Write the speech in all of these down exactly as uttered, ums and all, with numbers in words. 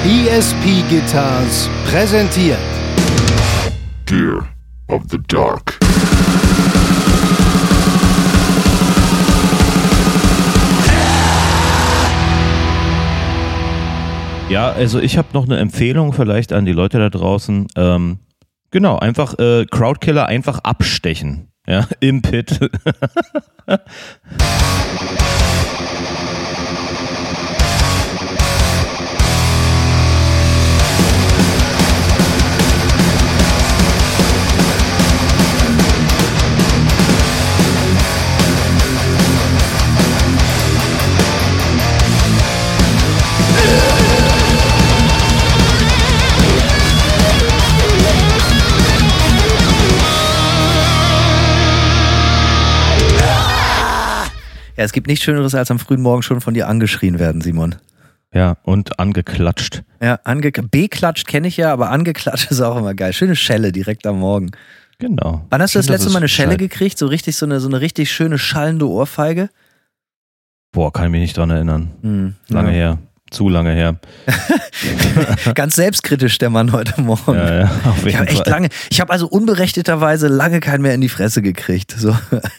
E S P Guitars präsentiert Gear of the Dark. Ja, also ich habe noch eine Empfehlung vielleicht an die Leute da draußen. Ähm, genau, einfach äh, Crowdkiller einfach abstechen. Ja, im Pit. Ja, es gibt nichts Schöneres, als am frühen Morgen schon von dir angeschrien werden, Simon. Ja, und angeklatscht. Ja, ange- beklatscht kenne ich ja, aber angeklatscht ist auch immer geil. Schöne Schelle direkt am Morgen. Genau. Wann hast du Schön, das letzte dass Mal eine es Schelle schneit. gekriegt? So richtig, so eine, so eine richtig schöne schallende Ohrfeige? Boah, kann ich mich nicht dran erinnern. Hm, Lange ja. her. Zu lange her. Ganz selbstkritisch der Mann heute Morgen. Ja, ja, auf jeden Ich habe echt Fall. lange, ich habe also unberechtigterweise lange keinen mehr in die Fresse gekriegt. So.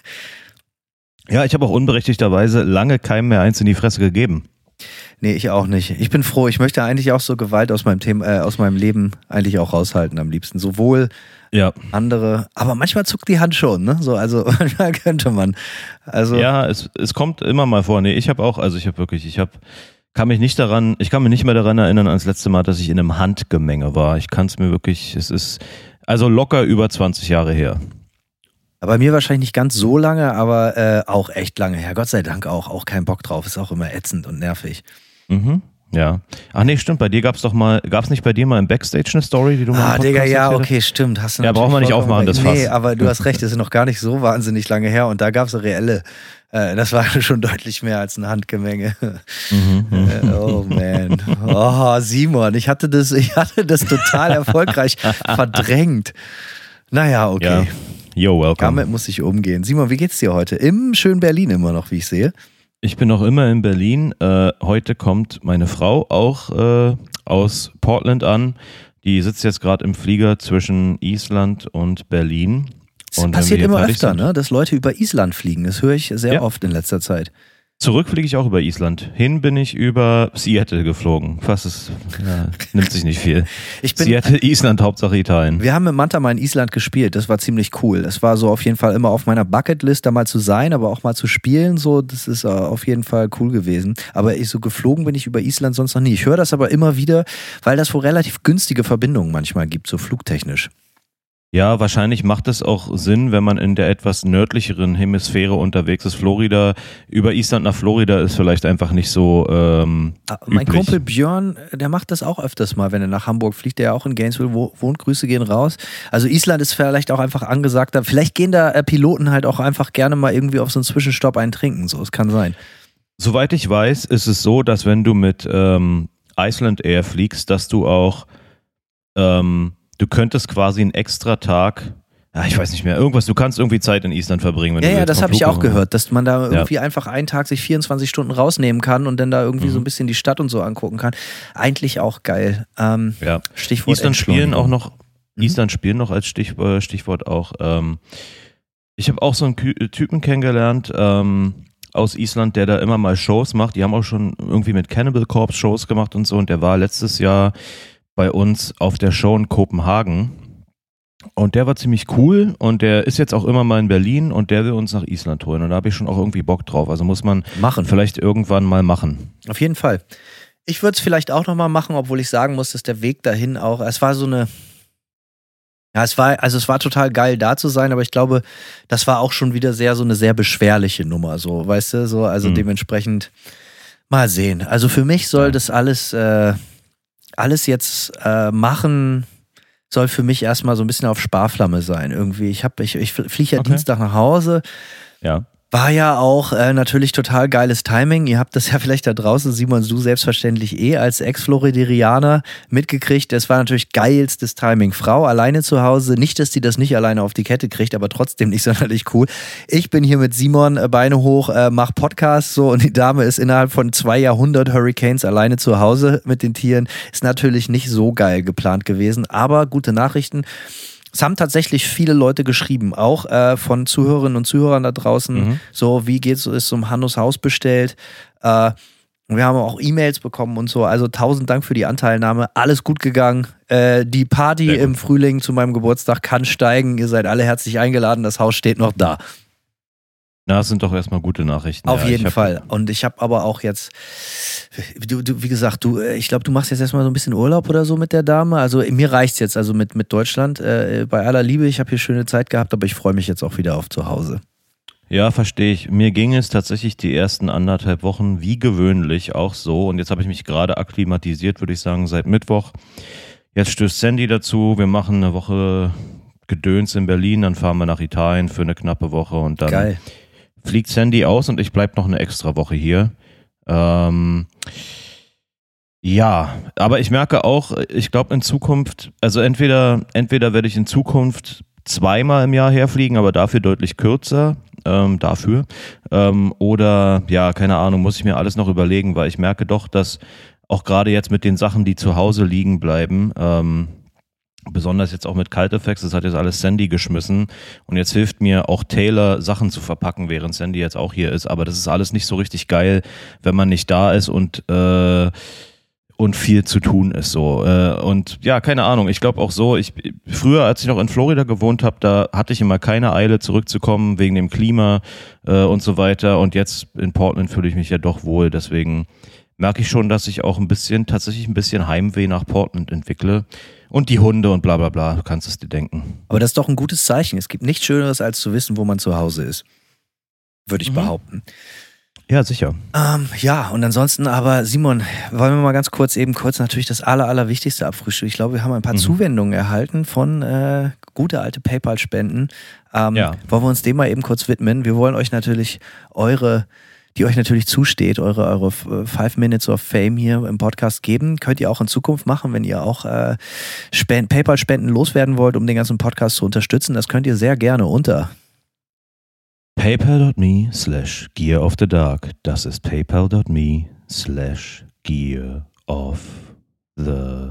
Ja, ich habe auch unberechtigterweise lange keinem mehr eins in die Fresse gegeben. Nee, ich auch nicht. Ich bin froh. Ich möchte eigentlich auch so Gewalt aus meinem Thema, äh, aus meinem Leben eigentlich auch raushalten am liebsten. Sowohl Ja. andere, aber manchmal zuckt die Hand schon, ne? So, also manchmal könnte man. Also Ja, es, es kommt immer mal vor. Nee, ich habe auch, also ich habe wirklich, ich habe, kann mich nicht daran, ich kann mich nicht mehr daran erinnern, als das letzte Mal, dass ich in einem Handgemenge war. Ich kann es mir wirklich, es ist also locker über zwanzig Jahre her. bei mir wahrscheinlich nicht ganz so lange, aber äh, auch echt lange her. Gott sei Dank auch, auch kein Bock drauf. Ist auch immer ätzend und nervig. Mhm. Ja. Ach nee, stimmt, bei dir gab's doch mal, gab's nicht bei dir mal im Backstage eine Story, die du mal Ah, im Digga, Podcast ja, erzählt okay, stimmt. Hast du Ja, natürlich brauchen wir nicht vollkommen aufmachen, recht. das Fass. Nee, aber du hast recht, das ist noch gar nicht so wahnsinnig lange her und da gab es reelle, äh, das war schon deutlich mehr als eine Handgemenge. hast? Mhm. Äh, oh man. Oh, Simon, ich hatte das, ich hatte das total erfolgreich verdrängt. Naja, okay. Ja. Yo, welcome. Damit muss ich umgehen. Simon, wie geht's dir heute? Im schönen Berlin immer noch, wie ich sehe. Ich bin noch immer in Berlin. Äh, heute kommt meine Frau auch äh, aus Portland an. Die sitzt jetzt gerade im Flieger zwischen Island und Berlin. Das Und wenn passiert wir hier immer fertig öfter, sind- ne? Dass Leute über Island fliegen. Das höre ich sehr Ja. oft in letzter Zeit. Zurück fliege ich auch über Island. Hin bin ich über Seattle geflogen. Fast ist, ja, nimmt sich nicht viel. Ich bin, Seattle, Island, Hauptsache Italien. Wir haben mit Manta mal in Island gespielt, das war ziemlich cool. Das war so auf jeden Fall immer auf meiner Bucketlist, da mal zu sein, aber auch mal zu spielen, so, das ist äh, auf jeden Fall cool gewesen. Aber ich so geflogen bin ich über Island sonst noch nie. Ich höre das aber immer wieder, weil das wohl relativ günstige Verbindungen manchmal gibt, so flugtechnisch. Ja, wahrscheinlich macht es auch Sinn, wenn man in der etwas nördlicheren Hemisphäre unterwegs ist. Florida, über Island nach Florida ist vielleicht einfach nicht so ähm, Ah, Mein üblich. Kumpel Björn, der macht das auch öfters mal, wenn er nach Hamburg fliegt, der ja auch in Gainesville wo- wohnt. Grüße gehen raus. Also Island ist vielleicht auch einfach angesagter. Vielleicht gehen da äh, Piloten halt auch einfach gerne mal irgendwie auf so einen Zwischenstopp einen trinken. So, es kann sein. Soweit ich weiß, ist es so, dass wenn du mit ähm, Iceland Air fliegst, dass du auch ähm, du könntest quasi einen extra Tag, ja, ich weiß nicht mehr, irgendwas, du kannst irgendwie Zeit in Island verbringen. Wenn Ja, du ja, jetzt das vom habe ich auch Flughafen- gehört, dass man da irgendwie einfach einen Tag sich vierundzwanzig Stunden rausnehmen kann und dann da irgendwie Mhm. so ein bisschen die Stadt und so angucken kann. Eigentlich auch geil. Ähm, Ja. Stichwort Island spielen auch noch, Mhm. Island spielen noch als Stich, äh, Stichwort auch. Ähm, ich habe auch so einen Kü- Typen kennengelernt ähm, aus Island, der da immer mal Shows macht. Die haben auch schon irgendwie mit Cannibal Corpse Shows gemacht und so. Und der war letztes Jahr bei uns auf der Show in Kopenhagen. Und der war ziemlich cool und der ist jetzt auch immer mal in Berlin und der will uns nach Island holen. Und da habe ich schon auch irgendwie Bock drauf. Also muss man Machen. vielleicht irgendwann mal machen. Auf jeden Fall. Ich würde es vielleicht auch nochmal machen, obwohl ich sagen muss, dass der Weg dahin auch, es war so eine, ja, es war, also es war total geil da zu sein, aber ich glaube, das war auch schon wieder sehr, so eine sehr beschwerliche Nummer, so, weißt du, so, also Mhm. dementsprechend mal sehen. Also für mich soll das alles, äh, alles jetzt äh, machen, soll für mich erstmal so ein bisschen auf Sparflamme sein, irgendwie. Ich hab, ich, ich fliege ja Okay. Dienstag nach Hause. Ja. War ja auch äh, natürlich total geiles Timing. Ihr habt das ja vielleicht da draußen, Simon, du selbstverständlich eh als Ex-Floriderianer mitgekriegt. Es war natürlich geilstes Timing. Frau alleine zu Hause, nicht, dass die das nicht alleine auf die Kette kriegt, aber trotzdem nicht sonderlich cool. Ich bin hier mit Simon, äh, Beine hoch, äh, mach Podcast so und die Dame ist innerhalb von zwei Jahrhundert Hurricanes alleine zu Hause mit den Tieren. Ist natürlich nicht so geil geplant gewesen, aber gute Nachrichten. Es haben tatsächlich viele Leute geschrieben, auch äh, von Zuhörerinnen und Zuhörern da draußen, mhm. so wie geht's, ist um Hannos Haus bestellt. Äh, wir haben auch E-Mails bekommen und so, also tausend Dank für die Anteilnahme, alles gut gegangen. Äh, die Party im Frühling zu meinem Geburtstag kann steigen, ihr seid alle herzlich eingeladen, das Haus steht noch da. Na, das sind doch erstmal gute Nachrichten. Auf ja, jeden Fall. Und ich habe aber auch jetzt, du, du, wie gesagt, du, ich glaube, du machst jetzt erstmal so ein bisschen Urlaub oder so mit der Dame. Also mir reicht's jetzt, also mit, mit Deutschland. Äh, bei aller Liebe, ich habe hier schöne Zeit gehabt, aber ich freue mich jetzt auch wieder auf zu Hause. Ja, verstehe ich. Mir ging es tatsächlich die ersten anderthalb Wochen wie gewöhnlich auch so. Und jetzt habe ich mich gerade akklimatisiert, würde ich sagen, seit Mittwoch. Jetzt stößt Sandy dazu. Wir machen eine Woche Gedöns in Berlin, dann fahren wir nach Italien für eine knappe Woche und dann Geil. Fliegt Sandy aus und ich bleibe noch eine extra Woche hier. Ähm, ja, aber ich merke auch, ich glaube in Zukunft, also entweder, entweder werde ich in Zukunft zweimal im Jahr herfliegen, aber dafür deutlich kürzer, ähm, dafür. Ähm, oder, ja, keine Ahnung, muss ich mir alles noch überlegen, weil ich merke doch, dass auch gerade jetzt mit den Sachen, die zu Hause liegen bleiben, ähm, besonders jetzt auch mit Kalteffects, das hat jetzt alles Sandy geschmissen und jetzt hilft mir auch Taylor Sachen zu verpacken, während Sandy jetzt auch hier ist, aber das ist alles nicht so richtig geil, wenn man nicht da ist und äh, und viel zu tun ist so äh, und ja, keine Ahnung, ich glaube auch so, ich früher, als ich noch in Florida gewohnt habe, da hatte ich immer keine Eile zurückzukommen wegen dem Klima äh, und so weiter und jetzt in Portland fühle ich mich ja doch wohl, deswegen merke ich schon, dass ich auch ein bisschen, tatsächlich ein bisschen Heimweh nach Portland entwickle. Und die Hunde und bla bla bla, du kannst es dir denken. Aber das ist doch ein gutes Zeichen. Es gibt nichts Schöneres, als zu wissen, wo man zu Hause ist. Würde ich mhm. behaupten. Ja, sicher. Ähm, ja, und ansonsten aber, Simon, wollen wir mal ganz kurz eben kurz natürlich das aller, allerwichtigste abfrühstücken. Ich glaube, wir haben ein paar mhm. Zuwendungen erhalten von äh, gute alte PayPal-Spenden. Ähm, ja. Wollen wir uns dem mal eben kurz widmen? Wir wollen euch natürlich eure... die euch natürlich zusteht, eure, eure Five Minutes of Fame hier im Podcast geben. Könnt ihr auch in Zukunft machen, wenn ihr auch äh, Spend- PayPal-Spenden loswerden wollt, um den ganzen Podcast zu unterstützen. Das könnt ihr sehr gerne unter paypal.me slash gear of the dark. Das ist paypal.me slash gear of the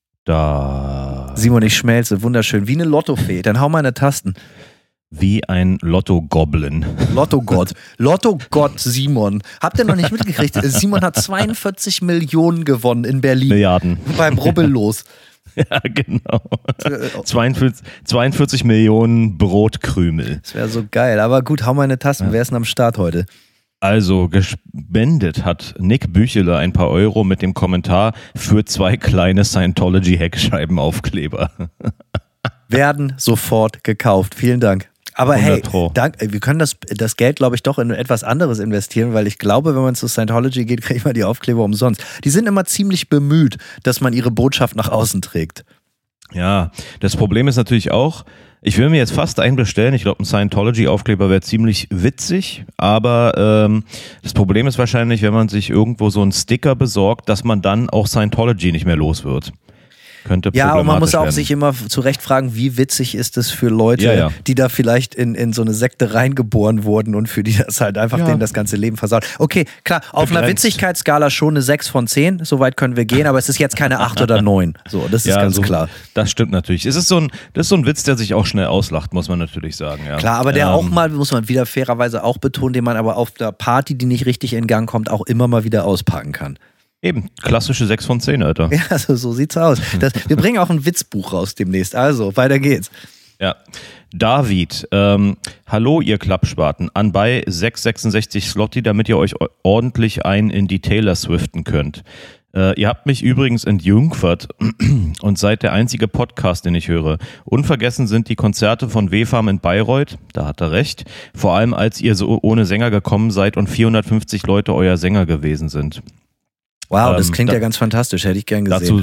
dark. Simon, ich schmelze, wunderschön. Wie eine Lottofee. Dann hau mal eine Tasten. Wie ein Lotto-Goblin. Lotto-Gott. Lotto-Gott Simon. Habt ihr noch nicht mitgekriegt? Simon hat zweiundvierzig Millionen gewonnen in Berlin. Milliarden. Beim Rubbellos. Ja, genau. zweiundvierzig, zweiundvierzig Millionen Brotkrümel. Das wäre so geil. Aber gut, hau mal eine Tasten. Ja. Wer ist denn am Start heute? Also, gespendet hat Nick Büchele ein paar Euro mit dem Kommentar für zwei kleine Scientology-Heckscheibenaufkleber. Werden sofort gekauft. Vielen Dank. Aber hey, dank, wir können das, das Geld, glaube ich, doch in etwas anderes investieren, weil ich glaube, wenn man zu Scientology geht, kriegt man die Aufkleber umsonst. Die sind immer ziemlich bemüht, dass man ihre Botschaft nach außen trägt. Ja, das Problem ist natürlich auch, ich will mir jetzt fast einen bestellen, ich glaube, ein Scientology-Aufkleber wäre ziemlich witzig, aber ähm, das Problem ist wahrscheinlich, wenn man sich irgendwo so einen Sticker besorgt, dass man dann auch Scientology nicht mehr los wird. Könnte ja, und man muss auch werden. sich immer zurecht fragen, wie witzig ist es für Leute, ja, ja. die da vielleicht in, in so eine Sekte reingeboren wurden und für die das halt einfach ja. denen das ganze Leben versaut. Okay, klar, auf Begrenzt. Einer Witzigkeitsskala schon eine sechs von zehn, soweit können wir gehen, aber es ist jetzt keine acht oder neun. So, das ist ja, ganz so, klar. Das stimmt natürlich. Es ist so ein, das ist so ein Witz, der sich auch schnell auslacht, muss man natürlich sagen. Ja. Klar, aber der ähm, auch mal, muss man wieder fairerweise auch betonen, den man aber auf der Party, die nicht richtig in Gang kommt, auch immer mal wieder auspacken kann. Eben, klassische sechs von zehn, Alter. Ja, also so sieht's aus. Das, wir bringen auch ein Witzbuch raus demnächst. Also, weiter geht's. Ja. David, ähm, hallo ihr Klappspaten, anbei sechs Komma sechsundsechzig Slotty, damit ihr euch ordentlich ein in die Taylor Swiften könnt. Äh, ihr habt mich übrigens entjungfert und seid der einzige Podcast, den ich höre. Unvergessen sind die Konzerte von W-Farm in Bayreuth, da hat er recht, vor allem als ihr so ohne Sänger gekommen seid und vierhundertfünfzig Leute euer Sänger gewesen sind. Wow, das klingt ähm, da, ja ganz fantastisch, hätte ich gern gesehen. Dazu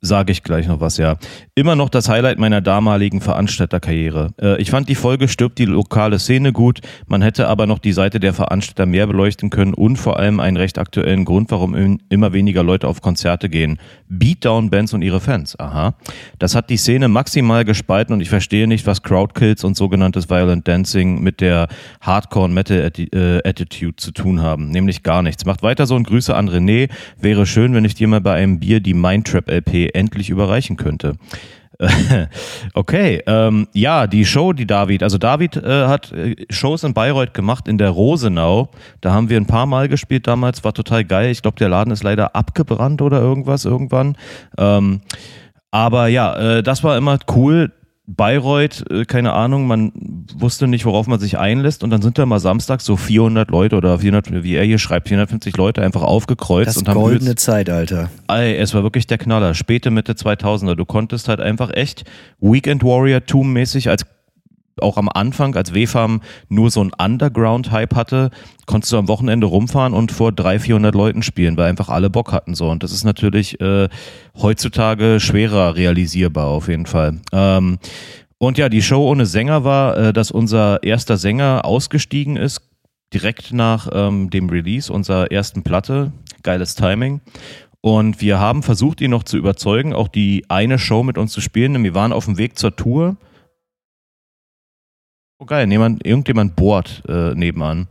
Sage ich gleich noch was, ja. Immer noch das Highlight meiner damaligen Veranstalterkarriere. Äh, ich fand die Folge Stirbt die lokale Szene gut, man hätte aber noch die Seite der Veranstalter mehr beleuchten können und vor allem einen recht aktuellen Grund, warum im, immer weniger Leute auf Konzerte gehen. Beatdown-Bands und ihre Fans, aha. Das hat die Szene maximal gespalten und ich verstehe nicht, was Crowdkills und sogenanntes Violent Dancing mit der Hardcore-Metal-Attitude zu tun haben. Nämlich gar nichts. Macht weiter so und Grüße an René. Wäre schön, wenn ich dir mal bei einem Bier die Mindtrap-L P endlich überreichen könnte. Okay, ähm, ja, die Show, die David, also David äh, hat äh, Shows in Bayreuth gemacht, in der Rosenau, da haben wir ein paar Mal gespielt damals, war total geil, ich glaube, der Laden ist leider abgebrannt oder irgendwas irgendwann, ähm, aber ja, äh, das war immer cool. Bayreuth, äh, keine Ahnung, man wusste nicht, worauf man sich einlässt und dann sind da mal samstags so vierhundert Leute oder vierhundert, wie er hier schreibt, vierhundertfünfzig Leute einfach aufgekreuzt. Das und haben goldene übelst, Zeitalter. ey, es war wirklich der Knaller, späte Mitte zweitausender, du konntest halt einfach echt Weekend Warrior-Tum mäßig als auch am Anfang, als W F A M nur so ein Underground-Hype hatte, konntest du am Wochenende rumfahren und vor dreihundert, vierhundert Leuten spielen, weil einfach alle Bock hatten so. Und das ist natürlich äh, heutzutage schwerer realisierbar auf jeden Fall. Ähm, und ja, die Show ohne Sänger war, äh, dass unser erster Sänger ausgestiegen ist, direkt nach ähm, dem Release unserer ersten Platte. Geiles Timing. Und wir haben versucht, ihn noch zu überzeugen, auch die eine Show mit uns zu spielen, denn wir waren auf dem Weg zur Tour. Oh geil, jemand, irgendjemand bohrt äh, nebenan.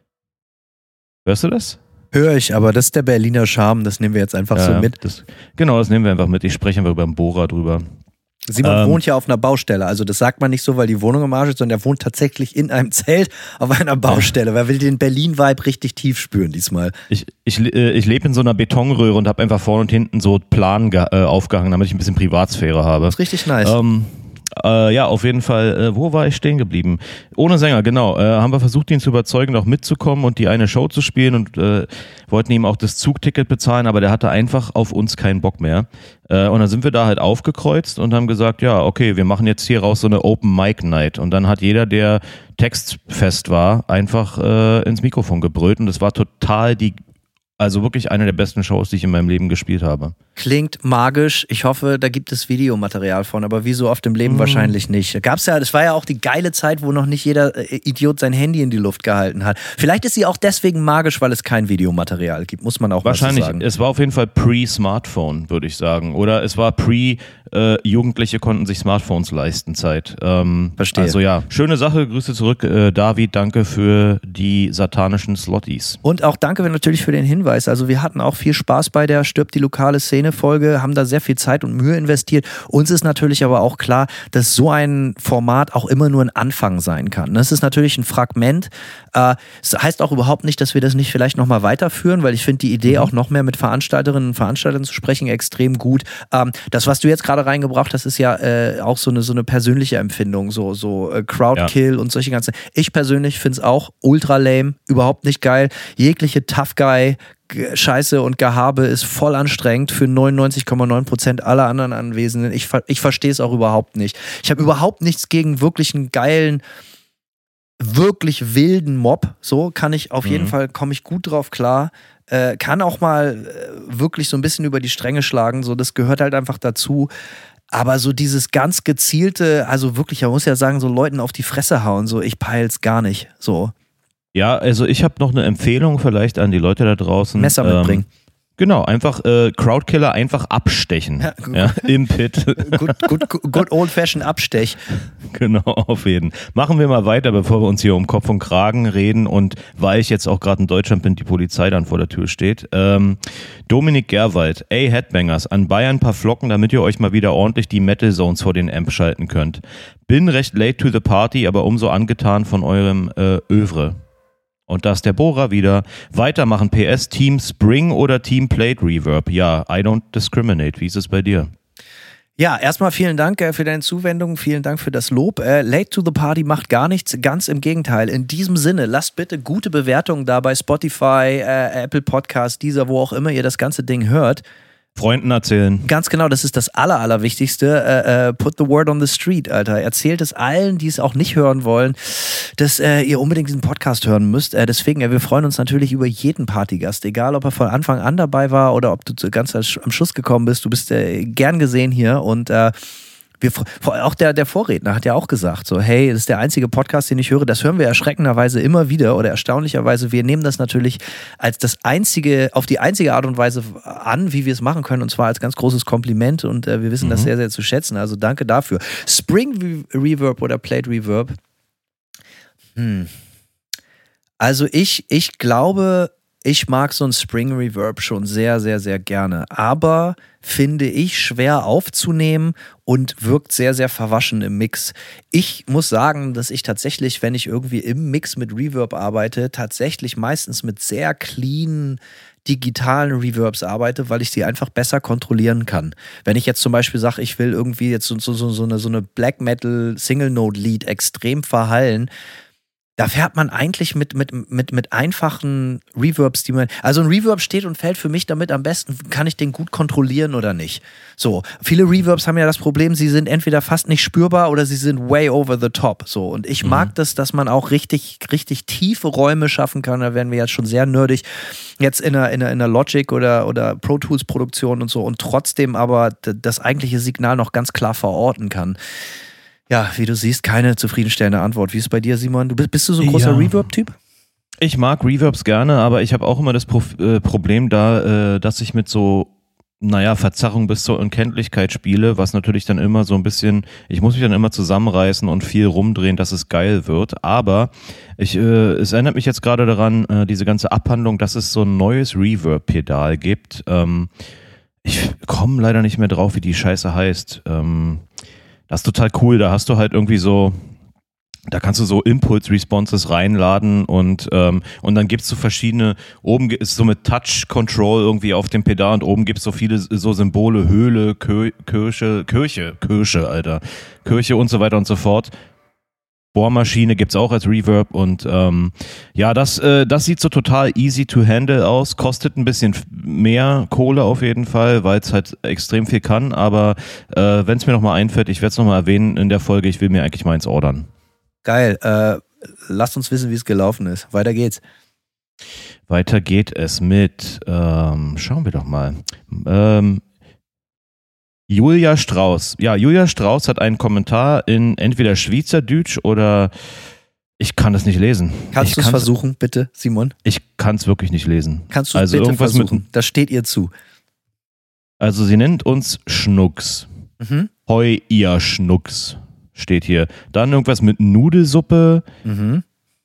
Hörst du das? Höre ich, aber das ist der Berliner Charme, das nehmen wir jetzt einfach ja, so mit. Das, genau, das nehmen wir einfach mit. Ich spreche einfach über den Bohrer drüber. Simon ähm, wohnt ja auf einer Baustelle, also das sagt man nicht so, weil die Wohnung im Arsch ist, sondern er wohnt tatsächlich in einem Zelt auf einer Baustelle, weil er will den Berlin-Vibe richtig tief spüren diesmal. Ich, ich, äh, ich lebe in so einer Betonröhre und habe einfach vorne und hinten so Plan ge- äh, aufgehangen, damit ich ein bisschen Privatsphäre habe. Das ist richtig nice. Ähm, Äh, ja, auf jeden Fall, äh, wo war ich stehen geblieben? Ohne Sänger, genau. Äh, haben wir versucht, ihn zu überzeugen, noch mitzukommen und die eine Show zu spielen und äh, wollten ihm auch das Zugticket bezahlen, aber der hatte einfach auf uns keinen Bock mehr. Äh, und dann sind wir da halt aufgekreuzt und haben gesagt, ja, okay, wir machen jetzt hier raus so eine Open Mic Night. Und dann hat jeder, der textfest war, einfach äh, ins Mikrofon gebrüllt und das war total die, also wirklich eine der besten Shows, die ich in meinem Leben gespielt habe. Klingt magisch. Ich hoffe, da gibt es Videomaterial von, aber wie so oft im Leben mm. wahrscheinlich nicht. Gab's ja, das war ja auch die geile Zeit, wo noch nicht jeder Idiot sein Handy in die Luft gehalten hat. Vielleicht ist sie auch deswegen magisch, weil es kein Videomaterial gibt, muss man auch wahrscheinlich, mal so sagen. Es war auf jeden Fall pre-Smartphone, würde ich sagen. Oder es war pre- äh, Jugendliche konnten sich Smartphones leisten Zeit. Ähm, Verstehe. Also ja, schöne Sache, Grüße zurück. Äh, David, danke für die satanischen Slotties. Und auch danke natürlich für den Hinweis. Also wir hatten auch viel Spaß bei der Stirbt die lokale Szene-Folge, haben da sehr viel Zeit und Mühe investiert. Uns ist natürlich aber auch klar, dass so ein Format auch immer nur ein Anfang sein kann. Das ist natürlich ein Fragment. Äh, das heißt auch überhaupt nicht, dass wir das nicht vielleicht nochmal weiterführen, weil ich finde die Idee, mhm. auch noch mehr mit Veranstalterinnen und Veranstaltern zu sprechen, extrem gut. Ähm, das, was du jetzt gerade reingebracht hast, ist ja äh, auch so eine, so eine persönliche Empfindung, so, so äh, Crowdkill ja. und solche ganzen. Ich persönlich finde es auch ultra lame, überhaupt nicht geil. Jegliche Tough Guy Scheiße und Gehabe ist voll anstrengend für neunundneunzig Komma neun Prozent aller anderen Anwesenden. Ich, ich verstehe es auch überhaupt nicht. Ich habe überhaupt nichts gegen wirklich einen geilen, wirklich wilden Mob. So kann ich auf mhm. jeden Fall, komme ich gut drauf klar. Äh, kann auch mal äh, wirklich so ein bisschen über die Stränge schlagen. So, das gehört halt einfach dazu. Aber so dieses ganz gezielte, also wirklich, man muss ja sagen, so Leuten auf die Fresse hauen, so ich peil's gar nicht. So. Ja, also ich habe noch eine Empfehlung vielleicht an die Leute da draußen. Messer mitbringen. Ähm, genau, einfach äh, Crowdkiller einfach abstechen. Ja, ja, im Pit. Good, good, good old-fashioned Abstech. Genau, auf jeden. Machen wir mal weiter, bevor wir uns hier um Kopf und Kragen reden und weil ich jetzt auch gerade in Deutschland bin, die Polizei dann vor der Tür steht. Ähm, Dominik Gerwald, ey Headbangers, an Bayern ein paar Flocken, damit ihr euch mal wieder ordentlich die Metal Zones vor den Amp schalten könnt. Bin recht late to the party, aber umso angetan von eurem äh, Övre. Und da ist der Bohrer wieder. Weitermachen, P S, Team Spring oder Team Plate Reverb? Ja, I don't discriminate. Wie ist es bei dir? Ja, erstmal vielen Dank äh, für deine Zuwendung, vielen Dank für das Lob. Äh, Late to the Party macht gar nichts, ganz im Gegenteil. In diesem Sinne, lasst bitte gute Bewertungen da bei Spotify, äh, Apple Podcasts, Deezer, wo auch immer ihr das ganze Ding hört. Freunden erzählen. Ganz genau, das ist das Aller, Allerwichtigste. Äh, äh, put the word on the street, Alter. Erzählt es allen, die es auch nicht hören wollen, dass äh, ihr unbedingt diesen Podcast hören müsst. Äh, deswegen, äh, wir freuen uns natürlich über jeden Partygast, egal ob er von Anfang an dabei war oder ob du ganz am Schluss gekommen bist. Du bist äh, gern gesehen hier und äh, Wir, auch der, der Vorredner hat ja auch gesagt, so, hey, das ist der einzige Podcast, den ich höre. Das hören wir erschreckenderweise immer wieder oder erstaunlicherweise. Wir nehmen das natürlich als das einzige, auf die einzige Art und Weise an, wie wir es machen können, und zwar als ganz großes Kompliment, und äh, wir wissen mhm. das sehr, sehr zu schätzen. Also danke dafür. Spring Reverb oder Plate Reverb? Hm. Also ich, ich glaube, ich mag so ein Spring Reverb schon sehr, sehr, sehr gerne. Aber finde ich schwer aufzunehmen und wirkt sehr, sehr verwaschen im Mix. Ich muss sagen, dass ich tatsächlich, wenn ich irgendwie im Mix mit Reverb arbeite, tatsächlich meistens mit sehr clean digitalen Reverbs arbeite, weil ich sie einfach besser kontrollieren kann. Wenn ich jetzt zum Beispiel sage, ich will irgendwie jetzt so, so, so, eine, so eine Black Metal Single Note Lead extrem verhallen, da fährt man eigentlich mit, mit, mit, mit einfachen Reverbs, die man. Also ein Reverb steht und fällt für mich damit am besten, kann ich den gut kontrollieren oder nicht. So, viele Reverbs haben ja das Problem, sie sind entweder fast nicht spürbar oder sie sind way over the top. So, und ich mhm. mag das, dass man auch richtig, richtig tiefe Räume schaffen kann. Da werden wir jetzt schon sehr nerdig. Jetzt in einer, in einer, in einer Logic oder, oder Pro Tools Produktion und so, und trotzdem aber das eigentliche Signal noch ganz klar verorten kann. Ja, wie du siehst, keine zufriedenstellende Antwort. Wie ist es bei dir, Simon? Du bist, bist du so ein großer ja. Reverb-Typ? Ich mag Reverbs gerne, aber ich habe auch immer das Pro- äh, Problem da, äh, dass ich mit so, naja, Verzerrung bis zur Unkenntlichkeit spiele, was natürlich dann immer so ein bisschen, ich muss mich dann immer zusammenreißen und viel rumdrehen, dass es geil wird. Aber ich, äh, es erinnert mich jetzt gerade daran, äh, diese ganze Abhandlung, dass es so ein neues Reverb-Pedal gibt. Ähm, ich komme leider nicht mehr drauf, wie die Scheiße heißt. Ähm, Das ist total cool, da hast du halt irgendwie so, da kannst du so Impulse-Responses reinladen und ähm, und dann gibt's so verschiedene, oben ist so mit Touch-Control irgendwie auf dem Pedal und oben gibt's so viele so Symbole, Höhle, Kö- Kirche, Kirche, Kirche, Alter, Kirche und so weiter und so fort. Bohrmaschine gibt's auch als Reverb und ähm, ja, das, äh, das sieht so total easy to handle aus, kostet ein bisschen mehr Kohle auf jeden Fall, weil es halt extrem viel kann, aber äh, wenn es mir nochmal einfällt, ich werde es nochmal erwähnen in der Folge, ich will mir eigentlich meins ordern. Geil, äh, lasst uns wissen, wie es gelaufen ist. Weiter geht's. Weiter geht es mit, ähm, schauen wir doch mal, ähm, Julia Strauß. Ja, Julia Strauß hat einen Kommentar in entweder Schweizerdeutsch oder ich kann das nicht lesen. Kannst du es versuchen, bitte, Simon? Ich kann es wirklich nicht lesen. Kannst du es also bitte irgendwas versuchen? Mit, das steht ihr zu. Also sie nennt uns Schnucks. Mhm. Hoi, ihr Schnucks steht hier. Dann irgendwas mit Nudelsuppe. Mhm.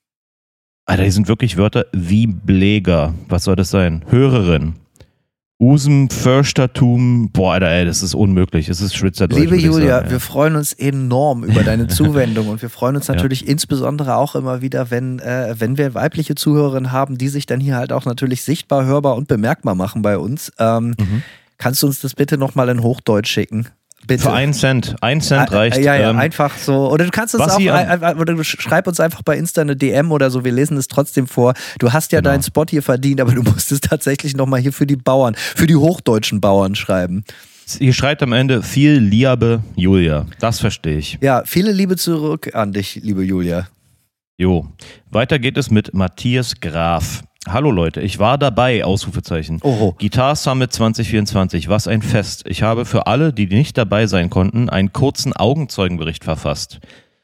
Alter, hier sind wirklich Wörter wie Bläger. Was soll das sein? Hörerin. Usem, Förstertum, boah, Alter, ey, das ist unmöglich. Es ist Schweizerdeutsch. Liebe Julia, sagen, wir freuen uns enorm über deine Zuwendung und wir freuen uns natürlich ja. insbesondere auch immer wieder, wenn, äh, wenn wir weibliche Zuhörerinnen haben, die sich dann hier halt auch natürlich sichtbar, hörbar und bemerkbar machen bei uns. Ähm, mhm. Kannst du uns das bitte nochmal in Hochdeutsch schicken? Bitte. Für einen Cent. Ein Cent reicht. Ja, ja, ähm, einfach so. Oder du kannst uns auch, ein, oder du schreib uns einfach bei Insta eine D M oder so, wir lesen es trotzdem vor. Du hast ja genau. deinen Spot hier verdient, aber du musst es tatsächlich nochmal hier für die Bauern, für die hochdeutschen Bauern schreiben. Ihr schreibt am Ende viel Liebe, Julia. Das verstehe ich. Ja, viele Liebe zurück an dich, liebe Julia. Jo. Weiter geht es mit Matthias Graf. Hallo Leute, ich war dabei, Ausrufezeichen. Oho. Guitar Summit zwanzig vierundzwanzig, was ein Fest. Ich habe für alle, die nicht dabei sein konnten, einen kurzen Augenzeugenbericht verfasst.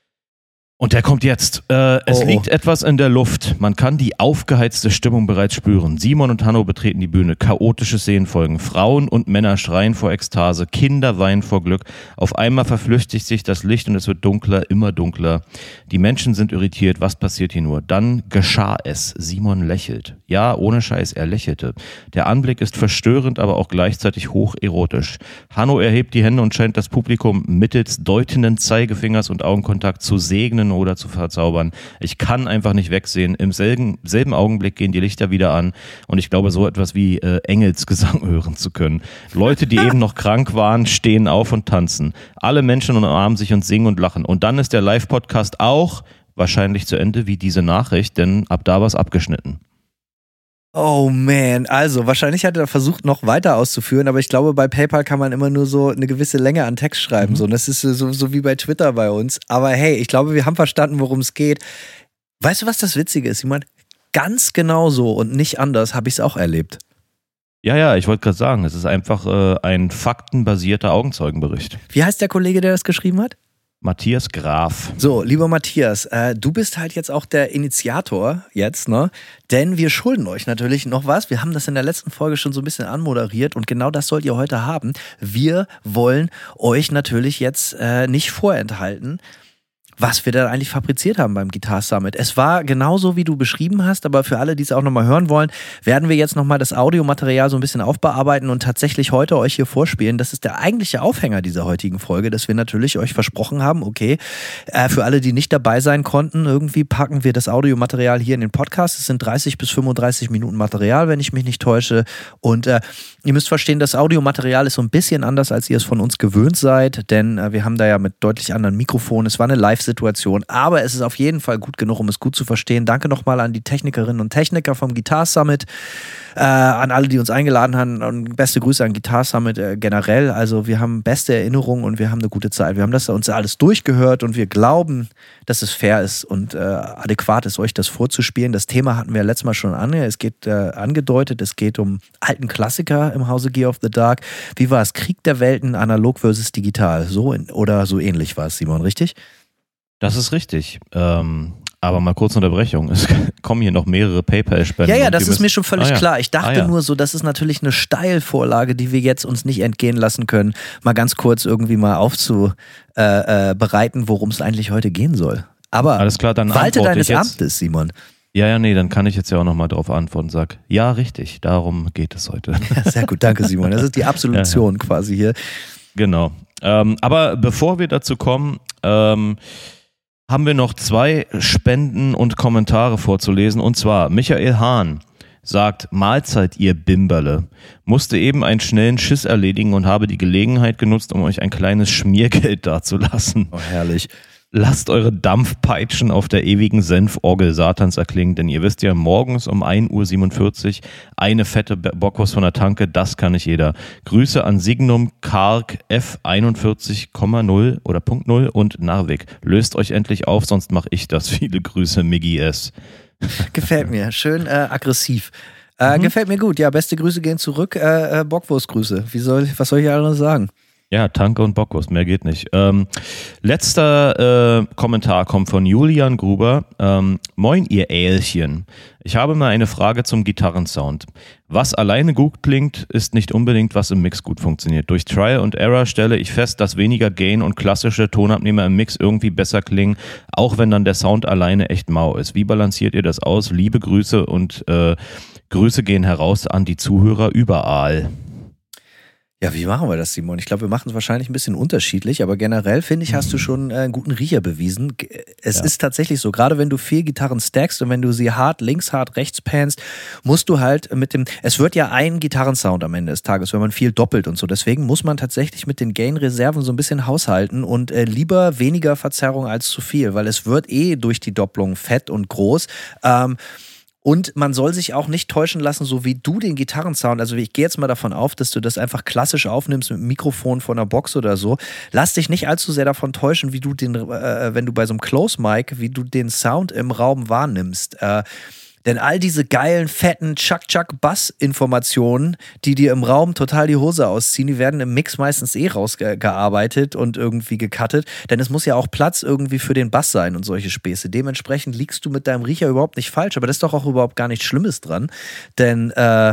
Und der kommt jetzt. Äh, es oh, liegt oh. etwas in der Luft. Man kann die aufgeheizte Stimmung bereits spüren. Simon und Hanno betreten die Bühne. Chaotische Szenen folgen. Frauen und Männer schreien vor Ekstase. Kinder weinen vor Glück. Auf einmal verflüchtigt sich das Licht und es wird dunkler, immer dunkler. Die Menschen sind irritiert. Was passiert hier nur? Dann geschah es. Simon lächelt. Ja, ohne Scheiß, er lächelte. Der Anblick ist verstörend, aber auch gleichzeitig hocherotisch. Hanno erhebt die Hände und scheint das Publikum mittels deutenden Zeigefingers und Augenkontakt zu segnen oder zu verzaubern. Ich kann einfach nicht wegsehen. Im selben, selben Augenblick gehen die Lichter wieder an und ich glaube, so etwas wie äh, Engelsgesang hören zu können. Leute, die eben noch krank waren, stehen auf und tanzen. Alle Menschen umarmen sich und singen und lachen. Und dann ist der Live-Podcast auch wahrscheinlich zu Ende wie diese Nachricht, denn ab da war es abgeschnitten. Oh man, also wahrscheinlich hat er versucht, noch weiter auszuführen, aber ich glaube, bei PayPal kann man immer nur so eine gewisse Länge an Text schreiben. Mhm. So, und das ist so, so wie bei Twitter bei uns. Aber hey, ich glaube, wir haben verstanden, worum es geht. Weißt du, was das Witzige ist, Simon? Ganz genau so und nicht anders habe ich es auch erlebt. Ja, ja, ich wollte gerade sagen, es ist einfach äh, ein faktenbasierter Augenzeugenbericht. Wie heißt der Kollege, der das geschrieben hat? Matthias Graf. So, lieber Matthias, äh, du bist halt jetzt auch der Initiator jetzt, ne? Denn wir schulden euch natürlich noch was. Wir haben das in der letzten Folge schon so ein bisschen anmoderiert und genau das sollt ihr heute haben. Wir wollen euch natürlich jetzt äh, nicht vorenthalten, was wir da eigentlich fabriziert haben beim Guitar Summit. Es war genauso, wie du beschrieben hast, aber für alle, die es auch nochmal hören wollen, werden wir jetzt nochmal das Audiomaterial so ein bisschen aufbearbeiten und tatsächlich heute euch hier vorspielen. Das ist der eigentliche Aufhänger dieser heutigen Folge, dass wir natürlich euch versprochen haben, okay, äh, für alle, die nicht dabei sein konnten, irgendwie packen wir das Audiomaterial hier in den Podcast. Es sind dreißig bis fünfunddreißig Minuten Material, wenn ich mich nicht täusche. Und äh, ihr müsst verstehen, das Audiomaterial ist so ein bisschen anders, als ihr es von uns gewöhnt seid, denn äh, wir haben da ja mit deutlich anderen Mikrofonen. Es war eine Live- Situation, aber es ist auf jeden Fall gut genug, um es gut zu verstehen. Danke nochmal an die Technikerinnen und Techniker vom Guitar Summit, äh, an alle, die uns eingeladen haben und beste Grüße an Guitar Summit äh, generell. Also wir haben beste Erinnerungen und wir haben eine gute Zeit. Wir haben das uns alles durchgehört und wir glauben, dass es fair ist und äh, adäquat ist, euch das vorzuspielen. Das Thema hatten wir letztes Mal schon an. Es geht äh, angedeutet, es geht um alten Klassiker im Hause Gear of the Dark. Wie war es? Krieg der Welten, analog versus digital. So in, oder so ähnlich war es, Simon, richtig? Das ist richtig. Ähm, aber mal kurz Unterbrechung. Es kommen hier noch mehrere PayPal-Spenden. Ja, ja, das ist müssen... mir schon völlig ah, ja. klar. Ich dachte ah, ja. nur so, das ist natürlich eine Steilvorlage, die wir jetzt uns nicht entgehen lassen können, mal ganz kurz irgendwie mal aufzubereiten, worum es eigentlich heute gehen soll. Aber alles klar, dann walte deines jetzt. Amtes, Simon. Ja, ja, nee, dann kann ich jetzt ja auch nochmal drauf antworten und sag, ja, richtig, darum geht es heute. Ja, sehr gut, danke Simon. Das ist die Absolution ja, ja. quasi hier. Genau. Ähm, aber bevor wir dazu kommen, ähm, haben wir noch zwei Spenden und Kommentare vorzulesen. Und zwar Michael Hahn sagt, Mahlzeit, ihr Bimberle. Musste eben einen schnellen Schiss erledigen und habe die Gelegenheit genutzt, um euch ein kleines Schmiergeld dazulassen. Oh, herrlich. Lasst eure Dampfpeitschen auf der ewigen Senforgel Satans erklingen, denn ihr wisst ja, morgens um ein Uhr siebenundvierzig eine fette Bockwurst von der Tanke, das kann nicht jeder. Grüße an Signum Karg F einundvierzig Komma null oder Punkt null und Narvik. Löst euch endlich auf, sonst mache ich das. Viele Grüße, Miggy S. Gefällt mir. Schön äh, aggressiv. Äh, mhm. Gefällt mir gut. Ja, beste Grüße gehen zurück. Äh, äh, Bockwurstgrüße. Wie soll, was soll ich alles sagen? Ja, Tanke und Bockwurst, mehr geht nicht. Ähm, letzter äh, Kommentar kommt von Julian Gruber. Ähm, Moin, ihr Älchen. Ich habe mal eine Frage zum Gitarrensound. Was alleine gut klingt, ist nicht unbedingt, was im Mix gut funktioniert. Durch Trial and Error stelle ich fest, dass weniger Gain und klassische Tonabnehmer im Mix irgendwie besser klingen, auch wenn dann der Sound alleine echt mau ist. Wie balanciert ihr das aus? Liebe Grüße und äh, Grüße gehen heraus an die Zuhörer überall. Ja, wie machen wir das, Simon? Ich glaube, wir machen es wahrscheinlich ein bisschen unterschiedlich, aber generell, finde ich, hast du schon äh, einen guten Riecher bewiesen. Es ja. ist tatsächlich so, gerade wenn du vier Gitarren stackst und wenn du sie hart links, hart rechts panst, musst du halt mit dem, es wird ja ein Gitarrensound am Ende des Tages, wenn man viel doppelt und so. Deswegen muss man tatsächlich mit den Gain-Reserven so ein bisschen haushalten und äh, lieber weniger Verzerrung als zu viel, weil es wird eh durch die Doppelung fett und groß. Ähm, Und man soll sich auch nicht täuschen lassen, so wie du den Gitarrensound, also ich gehe jetzt mal davon auf, dass du das einfach klassisch aufnimmst mit dem Mikrofon von einer Box oder so. Lass dich nicht allzu sehr davon täuschen, wie du den, äh, wenn du bei so einem Close-Mic, wie du den Sound im Raum wahrnimmst. Äh, Denn all diese geilen, fetten Chuck-Chuck-Bass-Informationen, die dir im Raum total die Hose ausziehen, die werden im Mix meistens eh rausgearbeitet und irgendwie gecuttet. Denn es muss ja auch Platz irgendwie für den Bass sein und solche Späße. Dementsprechend liegst du mit deinem Riecher überhaupt nicht falsch. Aber das ist doch auch überhaupt gar nichts Schlimmes dran. Denn äh,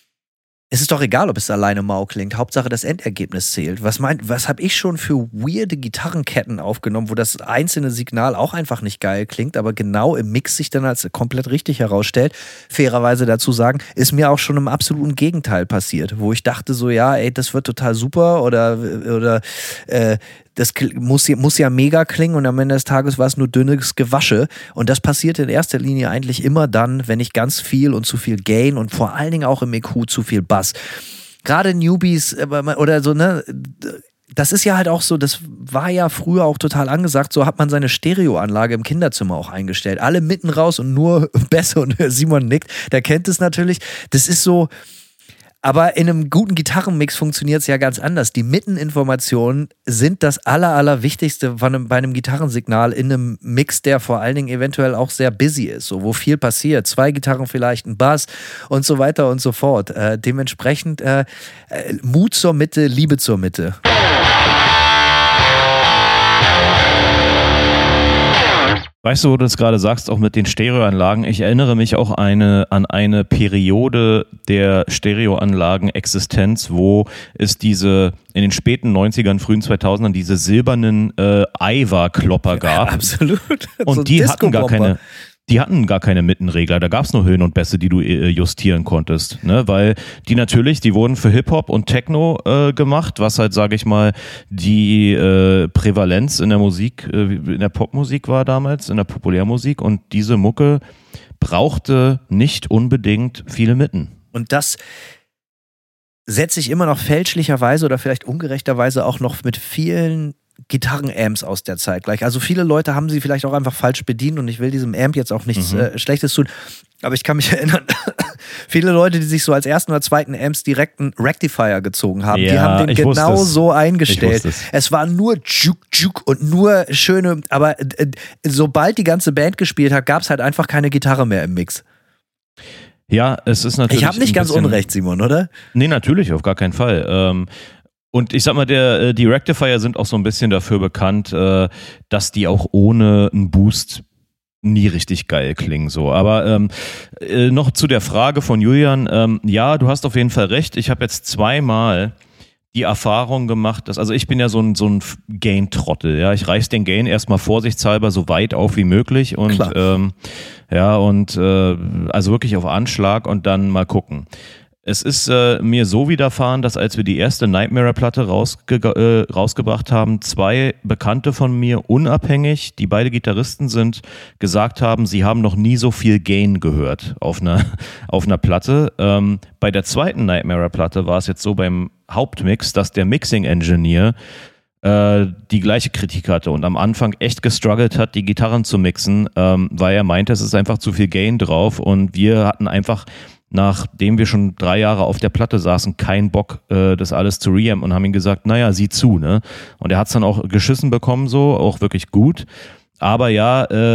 es ist doch egal, ob es alleine mau klingt. Hauptsache das Endergebnis zählt. Was meint, was habe ich schon für weirde Gitarrenketten aufgenommen, wo das einzelne Signal auch einfach nicht geil klingt, aber genau im Mix sich dann als komplett richtig herausstellt. Fairerweise dazu sagen, ist mir auch schon im absoluten Gegenteil passiert, wo ich dachte so, ja, ey, das wird total super oder, oder äh, das muss, muss ja mega klingen und am Ende des Tages war es nur dünnes Gewasche. Und das passiert in erster Linie eigentlich immer dann, wenn ich ganz viel und zu viel Gain und vor allen Dingen auch im E Q zu viel Bass. Gerade Newbies oder so, ne, das ist ja halt auch so, das war ja früher auch total angesagt, so hat man seine Stereoanlage im Kinderzimmer auch eingestellt. Alle mitten raus und nur Bässe und Simon nickt, der kennt es natürlich. Das ist so, aber in einem guten Gitarrenmix funktioniert es ja ganz anders. Die Mitteninformationen sind das aller, allerwichtigste von einem, bei einem Gitarrensignal in einem Mix, der vor allen Dingen eventuell auch sehr busy ist, so, wo viel passiert. Zwei Gitarren vielleicht, ein Bass und so weiter und so fort. Äh, dementsprechend äh, äh, Mut zur Mitte, Liebe zur Mitte. Weißt du, wo du es gerade sagst, auch mit den Stereoanlagen, ich erinnere mich auch eine, an eine Periode der Stereoanlagen-Existenz, wo es diese in den späten neunzigern, frühen zweitausendern diese silbernen äh, Aiwa-Klopper gab. Ja, absolut. Und so die hatten gar keine... Die hatten gar keine Mittenregler, da gab es nur Höhen und Bässe, die du äh, justieren konntest, ne? Weil die natürlich, die wurden für Hip-Hop und Techno äh, gemacht, was halt, sage ich mal, die äh, Prävalenz in der Musik, äh, in der Popmusik war damals, in der Populärmusik, und diese Mucke brauchte nicht unbedingt viele Mitten. Und das setze ich immer noch fälschlicherweise oder vielleicht ungerechterweise auch noch mit vielen Gitarrenamps aus der Zeit gleich. Also viele Leute haben sie vielleicht auch einfach falsch bedient und ich will diesem Amp jetzt auch nichts mhm. äh, Schlechtes tun, aber ich kann mich erinnern, viele Leute, die sich so als ersten oder zweiten Amps direkt einen Rectifier gezogen haben, ja, die haben den genau so eingestellt. Es. es war nur Juk Juk und nur schöne, aber äh, sobald die ganze Band gespielt hat, gab es halt einfach keine Gitarre mehr im Mix. Ja, es ist natürlich... Ich habe nicht ganz bisschen, unrecht, Simon, oder? Nee, natürlich, auf gar keinen Fall. Ähm, Und ich sag mal, der, die Rectifier sind auch so ein bisschen dafür bekannt, dass die auch ohne einen Boost nie richtig geil klingen. So. Aber ähm, noch zu der Frage von Julian. Ähm, ja, du hast auf jeden Fall recht. Ich habe jetzt zweimal die Erfahrung gemacht, dass, also ich bin ja so ein, so ein Gain-Trottel. Ja? Ich reiß den Gain erstmal vorsichtshalber so weit auf wie möglich. Und ähm, ja, und äh, also wirklich auf Anschlag und dann mal gucken. Es ist äh, mir so widerfahren, dass als wir die erste Nightmare-Platte rausge äh, rausgebracht haben, zwei Bekannte von mir, unabhängig, die beide Gitarristen sind, gesagt haben, sie haben noch nie so viel Gain gehört auf einer, auf einer Platte. Ähm, bei der zweiten Nightmare-Platte war es jetzt so beim Hauptmix, dass der Mixing-Engineer äh, die gleiche Kritik hatte und am Anfang echt gestruggelt hat, die Gitarren zu mixen, ähm, weil er meinte, es ist einfach zu viel Gain drauf und wir hatten einfach, nachdem wir schon drei Jahre auf der Platte saßen, keinen Bock, äh, das alles zu reampen und haben ihm gesagt, naja, sieh zu, ne? Und er hat es dann auch geschissen bekommen, so, auch wirklich gut. Aber ja, äh,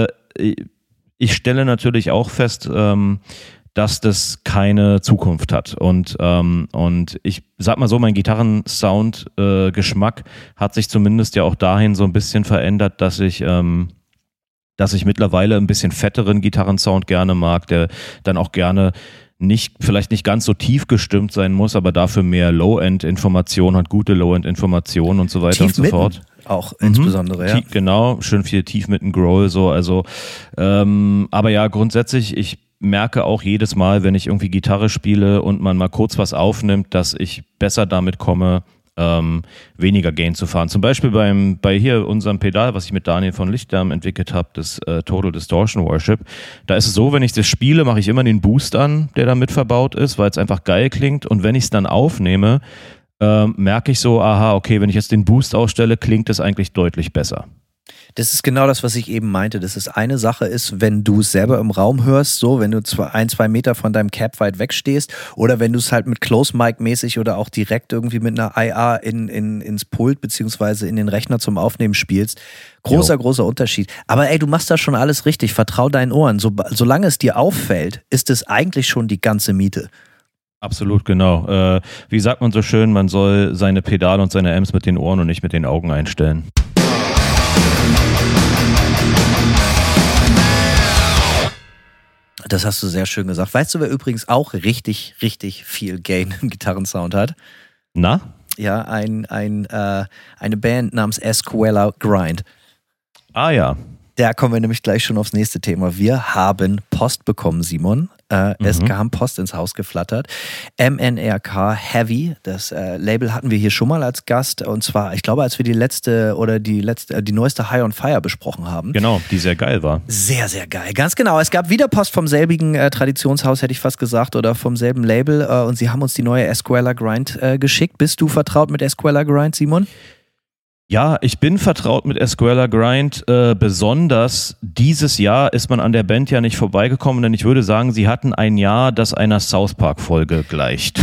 ich stelle natürlich auch fest, ähm, dass das keine Zukunft hat. Und, ähm, und ich sag mal so, mein Gitarrensound-Geschmack äh, hat sich zumindest ja auch dahin so ein bisschen verändert, dass ich... Ähm, dass ich mittlerweile ein bisschen fetteren Gitarrensound gerne mag, der dann auch gerne nicht, vielleicht nicht ganz so tief gestimmt sein muss, aber dafür mehr Low-End-Informationen hat, gute Low-End-Informationen und so weiter tief und so mitten fort. Auch insbesondere, mhm. ja. Tief, genau, schön viel tief mit einem Growl, so, also, ähm, aber ja, grundsätzlich, ich merke auch jedes Mal, wenn ich irgendwie Gitarre spiele und man mal kurz was aufnimmt, dass ich besser damit komme, Ähm, weniger Gain zu fahren. Zum Beispiel beim, bei hier unserem Pedal, was ich mit Daniel von Lichtdarm entwickelt habe, das äh, Total Distortion Worship, da ist es so, wenn ich das spiele, mache ich immer den Boost an, der da mit verbaut ist, weil es einfach geil klingt, und wenn ich es dann aufnehme, äh, merke ich so, aha, okay, wenn ich jetzt den Boost ausstelle, klingt es eigentlich deutlich besser. Das ist genau das, was ich eben meinte. Das ist eine Sache ist, wenn du es selber im Raum hörst, so, wenn du zwei, ein, zwei Meter von deinem Cap weit wegstehst, oder wenn du es halt mit Close Mic mäßig oder auch direkt irgendwie mit einer I A in, in, ins Pult beziehungsweise in den Rechner zum Aufnehmen spielst. Großer, jo. großer Unterschied. Aber ey, du machst da schon alles richtig. Vertrau deinen Ohren. So, solange es dir auffällt, ist es eigentlich schon die ganze Miete. Absolut, genau. Äh, wie sagt man so schön, man soll seine Pedale und seine Amps mit den Ohren und nicht mit den Augen einstellen. Das hast du sehr schön gesagt. Weißt du, wer übrigens auch richtig, richtig viel Gain im Gitarrensound hat? Na? Ja, ein, ein, äh, eine Band namens Escuela Grind. Ah ja. Da kommen wir nämlich gleich schon aufs nächste Thema. Wir haben Post bekommen, Simon. Äh, mhm. Es kam Post ins Haus geflattert. M N R K Heavy, das äh, Label hatten wir hier schon mal als Gast. Und zwar, ich glaube, als wir die letzte oder die letzte, äh, die neueste High on Fire besprochen haben. Genau, die sehr geil war. Sehr, sehr geil. Ganz genau. Es gab wieder Post vom selbigen äh, Traditionshaus, hätte ich fast gesagt, oder vom selben Label. Äh, und sie haben uns die neue Escuela Grind äh, geschickt. Bist du vertraut mit Escuela Grind, Simon? Ja, ich bin vertraut mit Escuela Grind. Äh, besonders dieses Jahr ist man an der Band ja nicht vorbeigekommen, denn ich würde sagen, sie hatten ein Jahr, das einer South Park-Folge gleicht.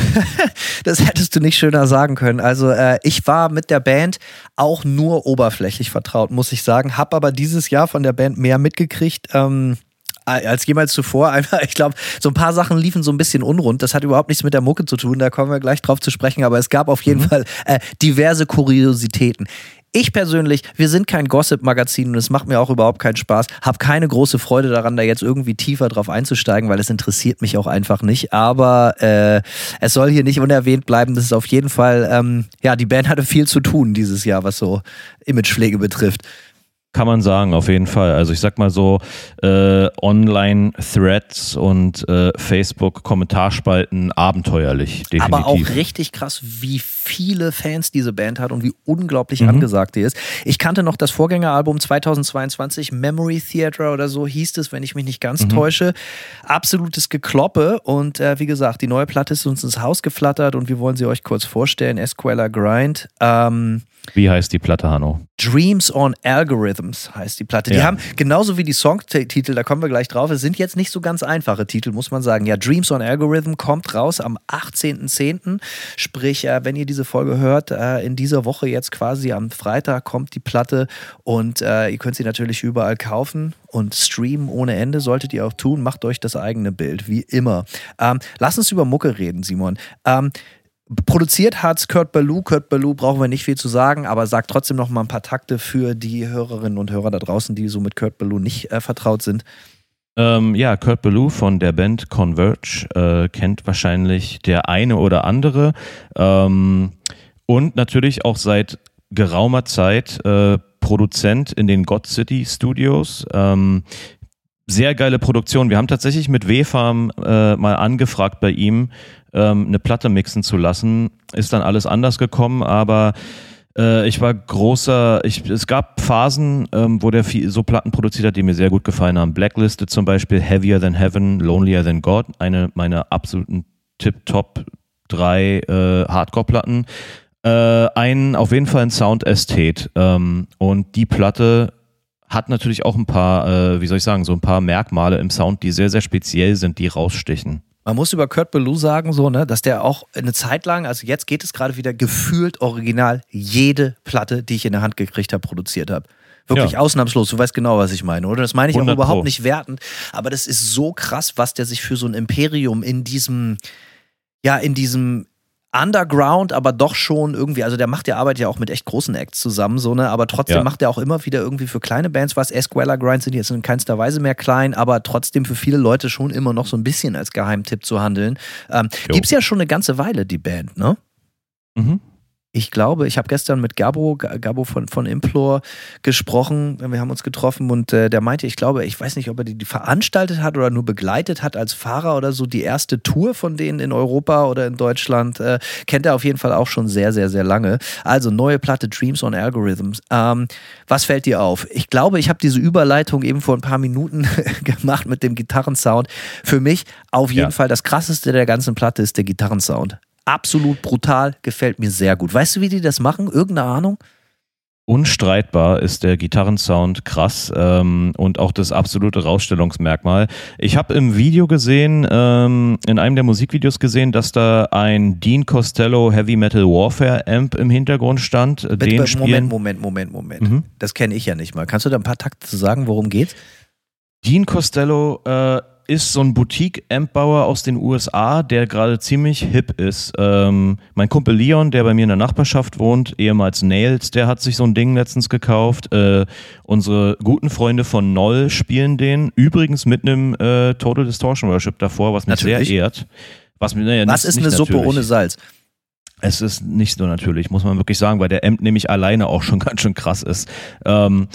Das hättest du nicht schöner sagen können. Also äh, ich war mit der Band auch nur oberflächlich vertraut, muss ich sagen. Hab aber dieses Jahr von der Band mehr mitgekriegt. Ähm als jemals zuvor. Einfach, ich glaube, so ein paar Sachen liefen so ein bisschen unrund. Das hat überhaupt nichts mit der Mucke zu tun, da kommen wir gleich drauf zu sprechen, aber es gab auf jeden mhm. Fall äh, diverse Kuriositäten. Ich persönlich, wir sind kein Gossip-Magazin und es macht mir auch überhaupt keinen Spaß, habe keine große Freude daran, da jetzt irgendwie tiefer drauf einzusteigen, weil es interessiert mich auch einfach nicht, aber äh, es soll hier nicht unerwähnt bleiben, das ist auf jeden Fall, ähm, ja, die Band hatte viel zu tun dieses Jahr, was so Imagepflege betrifft. Kann man sagen, auf jeden Fall. Also ich sag mal so, äh, Online-Threads und äh, Facebook-Kommentarspalten abenteuerlich, definitiv. Aber auch richtig krass, wie viele Fans diese Band hat und wie unglaublich mhm. angesagt die ist. Ich kannte noch das Vorgängeralbum zweitausendzweiundzwanzig, Memory Theater oder so hieß es, wenn ich mich nicht ganz mhm. täusche. Absolutes Gekloppe und äh, wie gesagt, die neue Platte ist uns ins Haus geflattert und wir wollen sie euch kurz vorstellen. Escuela Grind. Ähm, Wie heißt die Platte, Hanno? Dreams on Algorithms heißt die Platte. Die ja. haben, genauso wie die Songtitel, da kommen wir gleich drauf, es sind jetzt nicht so ganz einfache Titel, muss man sagen. Ja, Dreams on Algorithm kommt raus am achtzehnten zehnten Sprich, äh, wenn ihr diese Folge hört, äh, in dieser Woche jetzt quasi am Freitag kommt die Platte und äh, ihr könnt sie natürlich überall kaufen und streamen ohne Ende, solltet ihr auch tun. Macht euch das eigene Bild, wie immer. Ähm, lass uns über Mucke reden, Simon. Ähm, Produziert hat's Kurt Ballou. Kurt Ballou brauchen wir nicht viel zu sagen, aber sagt trotzdem noch mal ein paar Takte für die Hörerinnen und Hörer da draußen, die so mit Kurt Ballou nicht äh, vertraut sind. Ähm, ja, Kurt Ballou von der Band Converge äh, kennt wahrscheinlich der eine oder andere ähm, und natürlich auch seit geraumer Zeit äh, Produzent in den God City Studios. Ähm, sehr geile Produktion. Wir haben tatsächlich mit W-Farm äh, mal angefragt bei ihm, ähm, eine Platte mixen zu lassen. Ist dann alles anders gekommen, aber äh, ich war großer, ich, es gab Phasen, ähm, wo der viel, so Platten produziert hat, die mir sehr gut gefallen haben. Blacklisted zum Beispiel, Heavier Than Heaven, Lonelier Than God, eine meiner absoluten Tip-Top drei äh, Hardcore-Platten. Äh, ein, auf jeden Fall ein Sound-Ästhet. Ähm, und die Platte hat natürlich auch ein paar, äh, wie soll ich sagen, so ein paar Merkmale im Sound, die sehr, sehr speziell sind, die rausstechen. Man muss über Kurt Ballou sagen, so, ne, dass der auch eine Zeit lang, also jetzt geht es gerade wieder gefühlt original, jede Platte, die ich in der Hand gekriegt habe, produziert habe. Wirklich ja. ausnahmslos, du weißt genau, was ich meine, oder? Das meine ich auch überhaupt Pro. nicht wertend, aber das ist so krass, was der sich für so ein Imperium in diesem, ja, in diesem Underground, aber doch schon irgendwie, also der macht ja Arbeit ja auch mit echt großen Acts zusammen, so, ne, aber trotzdem ja. macht er auch immer wieder irgendwie für kleine Bands was. Escuela Grind sind jetzt in keinster Weise mehr klein, aber trotzdem für viele Leute schon immer noch so ein bisschen als Geheimtipp zu handeln. Ähm, gibt's ja schon eine ganze Weile, die Band, ne? Mhm. Ich glaube, ich habe gestern mit Gabo, Gabo von, von Implore gesprochen, wir haben uns getroffen und äh, der meinte, ich glaube, ich weiß nicht, ob er die, die veranstaltet hat oder nur begleitet hat als Fahrer oder so, die erste Tour von denen in Europa oder in Deutschland, äh, kennt er auf jeden Fall auch schon sehr, sehr, sehr lange. Also neue Platte Dreams on Algorithms. Ähm, was fällt dir auf? Ich glaube, ich habe diese Überleitung eben vor ein paar Minuten gemacht mit dem Gitarrensound. Für mich auf jeden ja. Fall das krasseste der ganzen Platte ist der Gitarrensound. Absolut brutal, gefällt mir sehr gut. Weißt du, wie die das machen? Irgendeine Ahnung? Unstreitbar ist der Gitarrensound krass ähm, und auch das absolute Rausstellungsmerkmal. Ich habe im Video gesehen, ähm, in einem der Musikvideos gesehen, dass da ein Dean Costello Heavy Metal Warfare Amp im Hintergrund stand. Den Moment, spielen Moment, Moment, Moment. Mhm. Das kenne ich ja nicht mal. Kannst du da ein paar Takte zu sagen, worum geht's? Dean Costello äh, ist so ein Boutique-Amp-Bauer aus den U S A, der gerade ziemlich hip ist. Ähm, mein Kumpel Leon, der bei mir in der Nachbarschaft wohnt, ehemals Nails, der hat sich so ein Ding letztens gekauft. Äh, unsere guten Freunde von Noll spielen den. Übrigens mit einem äh, Total Distortion Worship davor, was mich natürlich sehr ehrt. Was, mir, naja, was nicht, ist eine nicht Suppe natürlich. ohne Salz? Es ist nicht so natürlich, muss man wirklich sagen, weil der Amp nämlich alleine auch schon ganz schön krass ist. Ähm,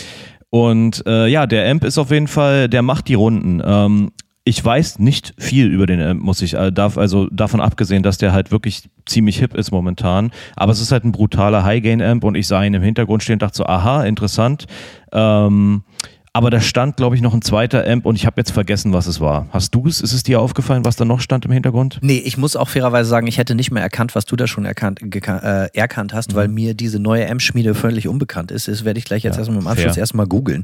und äh, ja, der Amp ist auf jeden Fall, der macht die Runden. Ähm, Ich weiß nicht viel über den Amp, muss ich, darf, also davon abgesehen, dass der halt wirklich ziemlich hip ist momentan, aber es ist halt ein brutaler High-Gain-Amp und ich sah ihn im Hintergrund stehen und dachte so, aha, interessant. Ähm, aber da stand, glaube ich, noch ein zweiter Amp und ich habe jetzt vergessen, was es war. Hast du es? Ist es dir aufgefallen, was da noch stand im Hintergrund? Nee, ich muss auch fairerweise sagen, ich hätte nicht mehr erkannt, was du da schon erkannt, geka- äh, erkannt hast, mhm. weil mir diese neue Amp-Schmiede völlig unbekannt ist. Das werde ich gleich jetzt ja, erstmal im Anschluss fair. erstmal googeln.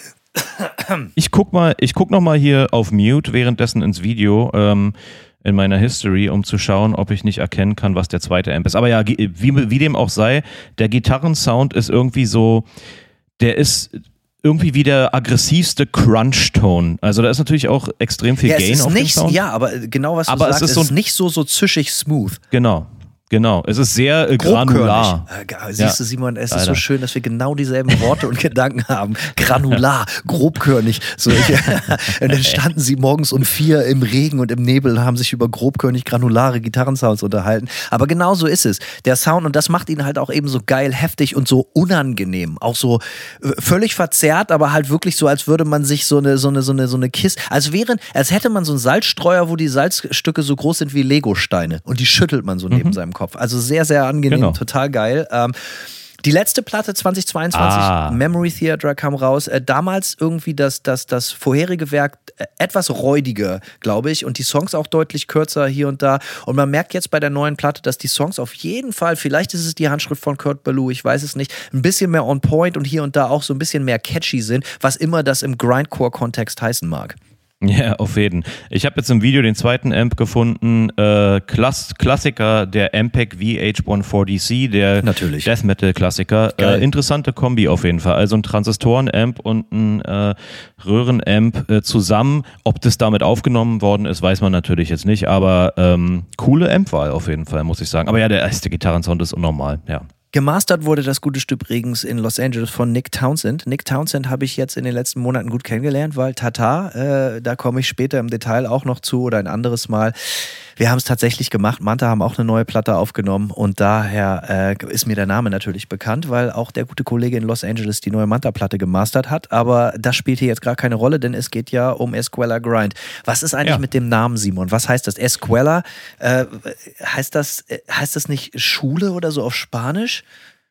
Ich guck mal, ich guck noch mal hier auf Mute währenddessen ins Video ähm, in meiner History, um zu schauen, ob ich nicht erkennen kann, was der zweite Amp ist. Aber ja, wie, wie dem auch sei, der Gitarrensound ist irgendwie so, der ist irgendwie wie der aggressivste Crunch-Ton. Also da ist natürlich auch extrem viel ja, Gain es ist auf nicht, dem Sound. Ja, aber genau was du aber sagst, es ist, es so ist nicht so, so zischig smooth. Genau. Genau, es ist sehr äh, granular. Äh, siehst ja. du, Simon, es Leider. ist so schön, dass wir genau dieselben Worte und Gedanken haben. Granular, grobkörnig. So, ich, und dann standen sie morgens um vier im Regen und im Nebel und haben sich über grobkörnig granulare Gitarrensounds unterhalten. Aber genau so ist es. Der Sound, und das macht ihn halt auch eben so geil, heftig und so unangenehm. Auch so äh, völlig verzerrt, aber halt wirklich so, als würde man sich so eine, so eine, so eine, so eine Kiste, als wären, als hätte man so einen Salzstreuer, wo die Salzstücke so groß sind wie Legosteine. Und die schüttelt man so neben mhm. seinem Kopf. Also sehr, sehr angenehm, genau. Total geil. Ähm, die letzte Platte zwanzig zweiundzwanzig, ah. Memory Theatre, kam raus. Äh, damals irgendwie das, das, das vorherige Werk äh, etwas räudiger, glaube ich. Und die Songs auch deutlich kürzer hier und da. Und man merkt jetzt bei der neuen Platte, dass die Songs auf jeden Fall, vielleicht ist es die Handschrift von Kurt Ballou, ich weiß es nicht, ein bisschen mehr on point und hier und da auch so ein bisschen mehr catchy sind, was immer das im Grindcore-Kontext heißen mag. Ja, auf jeden. Ich habe jetzt im Video den zweiten Amp gefunden, äh, Klass- Klassiker, der Ampeg V H vierzehn D C, der Natürlich. Death Metal Klassiker. Äh, interessante Kombi auf jeden Fall. Also ein Transistoren-Amp und ein äh, Röhren-Amp äh, zusammen. Ob das damit aufgenommen worden ist, weiß man natürlich jetzt nicht, aber ähm, coole Amp-Wahl auf jeden Fall, muss ich sagen. Aber ja, der erste Gitarrensound ist unnormal, ja. Gemastert wurde das gute Stück übrigens in Los Angeles von Nick Townsend. Nick Townsend habe ich jetzt in den letzten Monaten gut kennengelernt, weil Tata, äh, da komme ich später im Detail auch noch zu oder ein anderes Mal. Wir haben es tatsächlich gemacht. Manta haben auch eine neue Platte aufgenommen und daher äh, ist mir der Name natürlich bekannt, weil auch der gute Kollege in Los Angeles die neue Manta-Platte gemastert hat. Aber das spielt hier jetzt gar keine Rolle, denn es geht ja um Escuela Grind. Was ist eigentlich ja. mit dem Namen, Simon? Was heißt das? Escuela? Äh, heißt das, heißt das nicht Schule oder so auf Spanisch?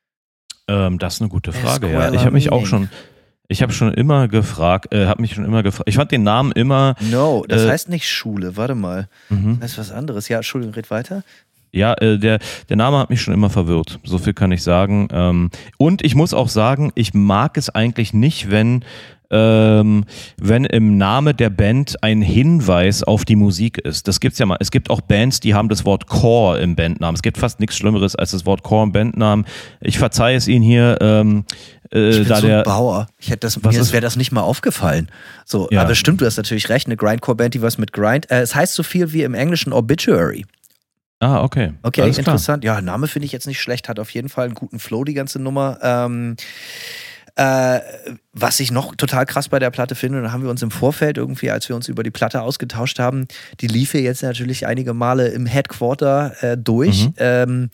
Ähm, das ist eine gute Frage, Escuela ja. Ich habe mich auch schon... Ich habe schon immer gefragt, äh, habe mich schon immer gefragt. Ich fand den Namen immer. No, das äh, heißt nicht Schule. Warte mal. Mhm. Das ist was anderes. Ja, Entschuldigung, red weiter. Ja, äh, der, der Name hat mich schon immer verwirrt. So viel kann ich sagen. Ähm, und ich muss auch sagen, ich mag es eigentlich nicht, wenn, ähm, wenn im Name der Band ein Hinweis auf die Musik ist. Das gibt's ja mal. Es gibt auch Bands, die haben das Wort Core im Bandnamen. Es gibt fast nichts Schlimmeres als das Wort Core im Bandnamen. Ich verzeihe es Ihnen hier. Ähm, äh, ich bin da so der, ein Bauer. Ich hätte das, mir wäre das nicht mal aufgefallen. So, ja. Aber stimmt, du hast natürlich recht. Eine Grindcore-Band, die was mit Grind. Äh, es heißt so viel wie im Englischen Obituary. Ah, okay. Okay, Alles interessant. klar. Ja, Name finde ich jetzt nicht schlecht. Hat auf jeden Fall einen guten Flow, die ganze Nummer. Ähm, Äh, was ich noch total krass bei der Platte finde, da haben wir uns im Vorfeld irgendwie, als wir uns über die Platte ausgetauscht haben, die lief hier jetzt natürlich einige Male im Headquarter äh, durch. Mhm. Ähm,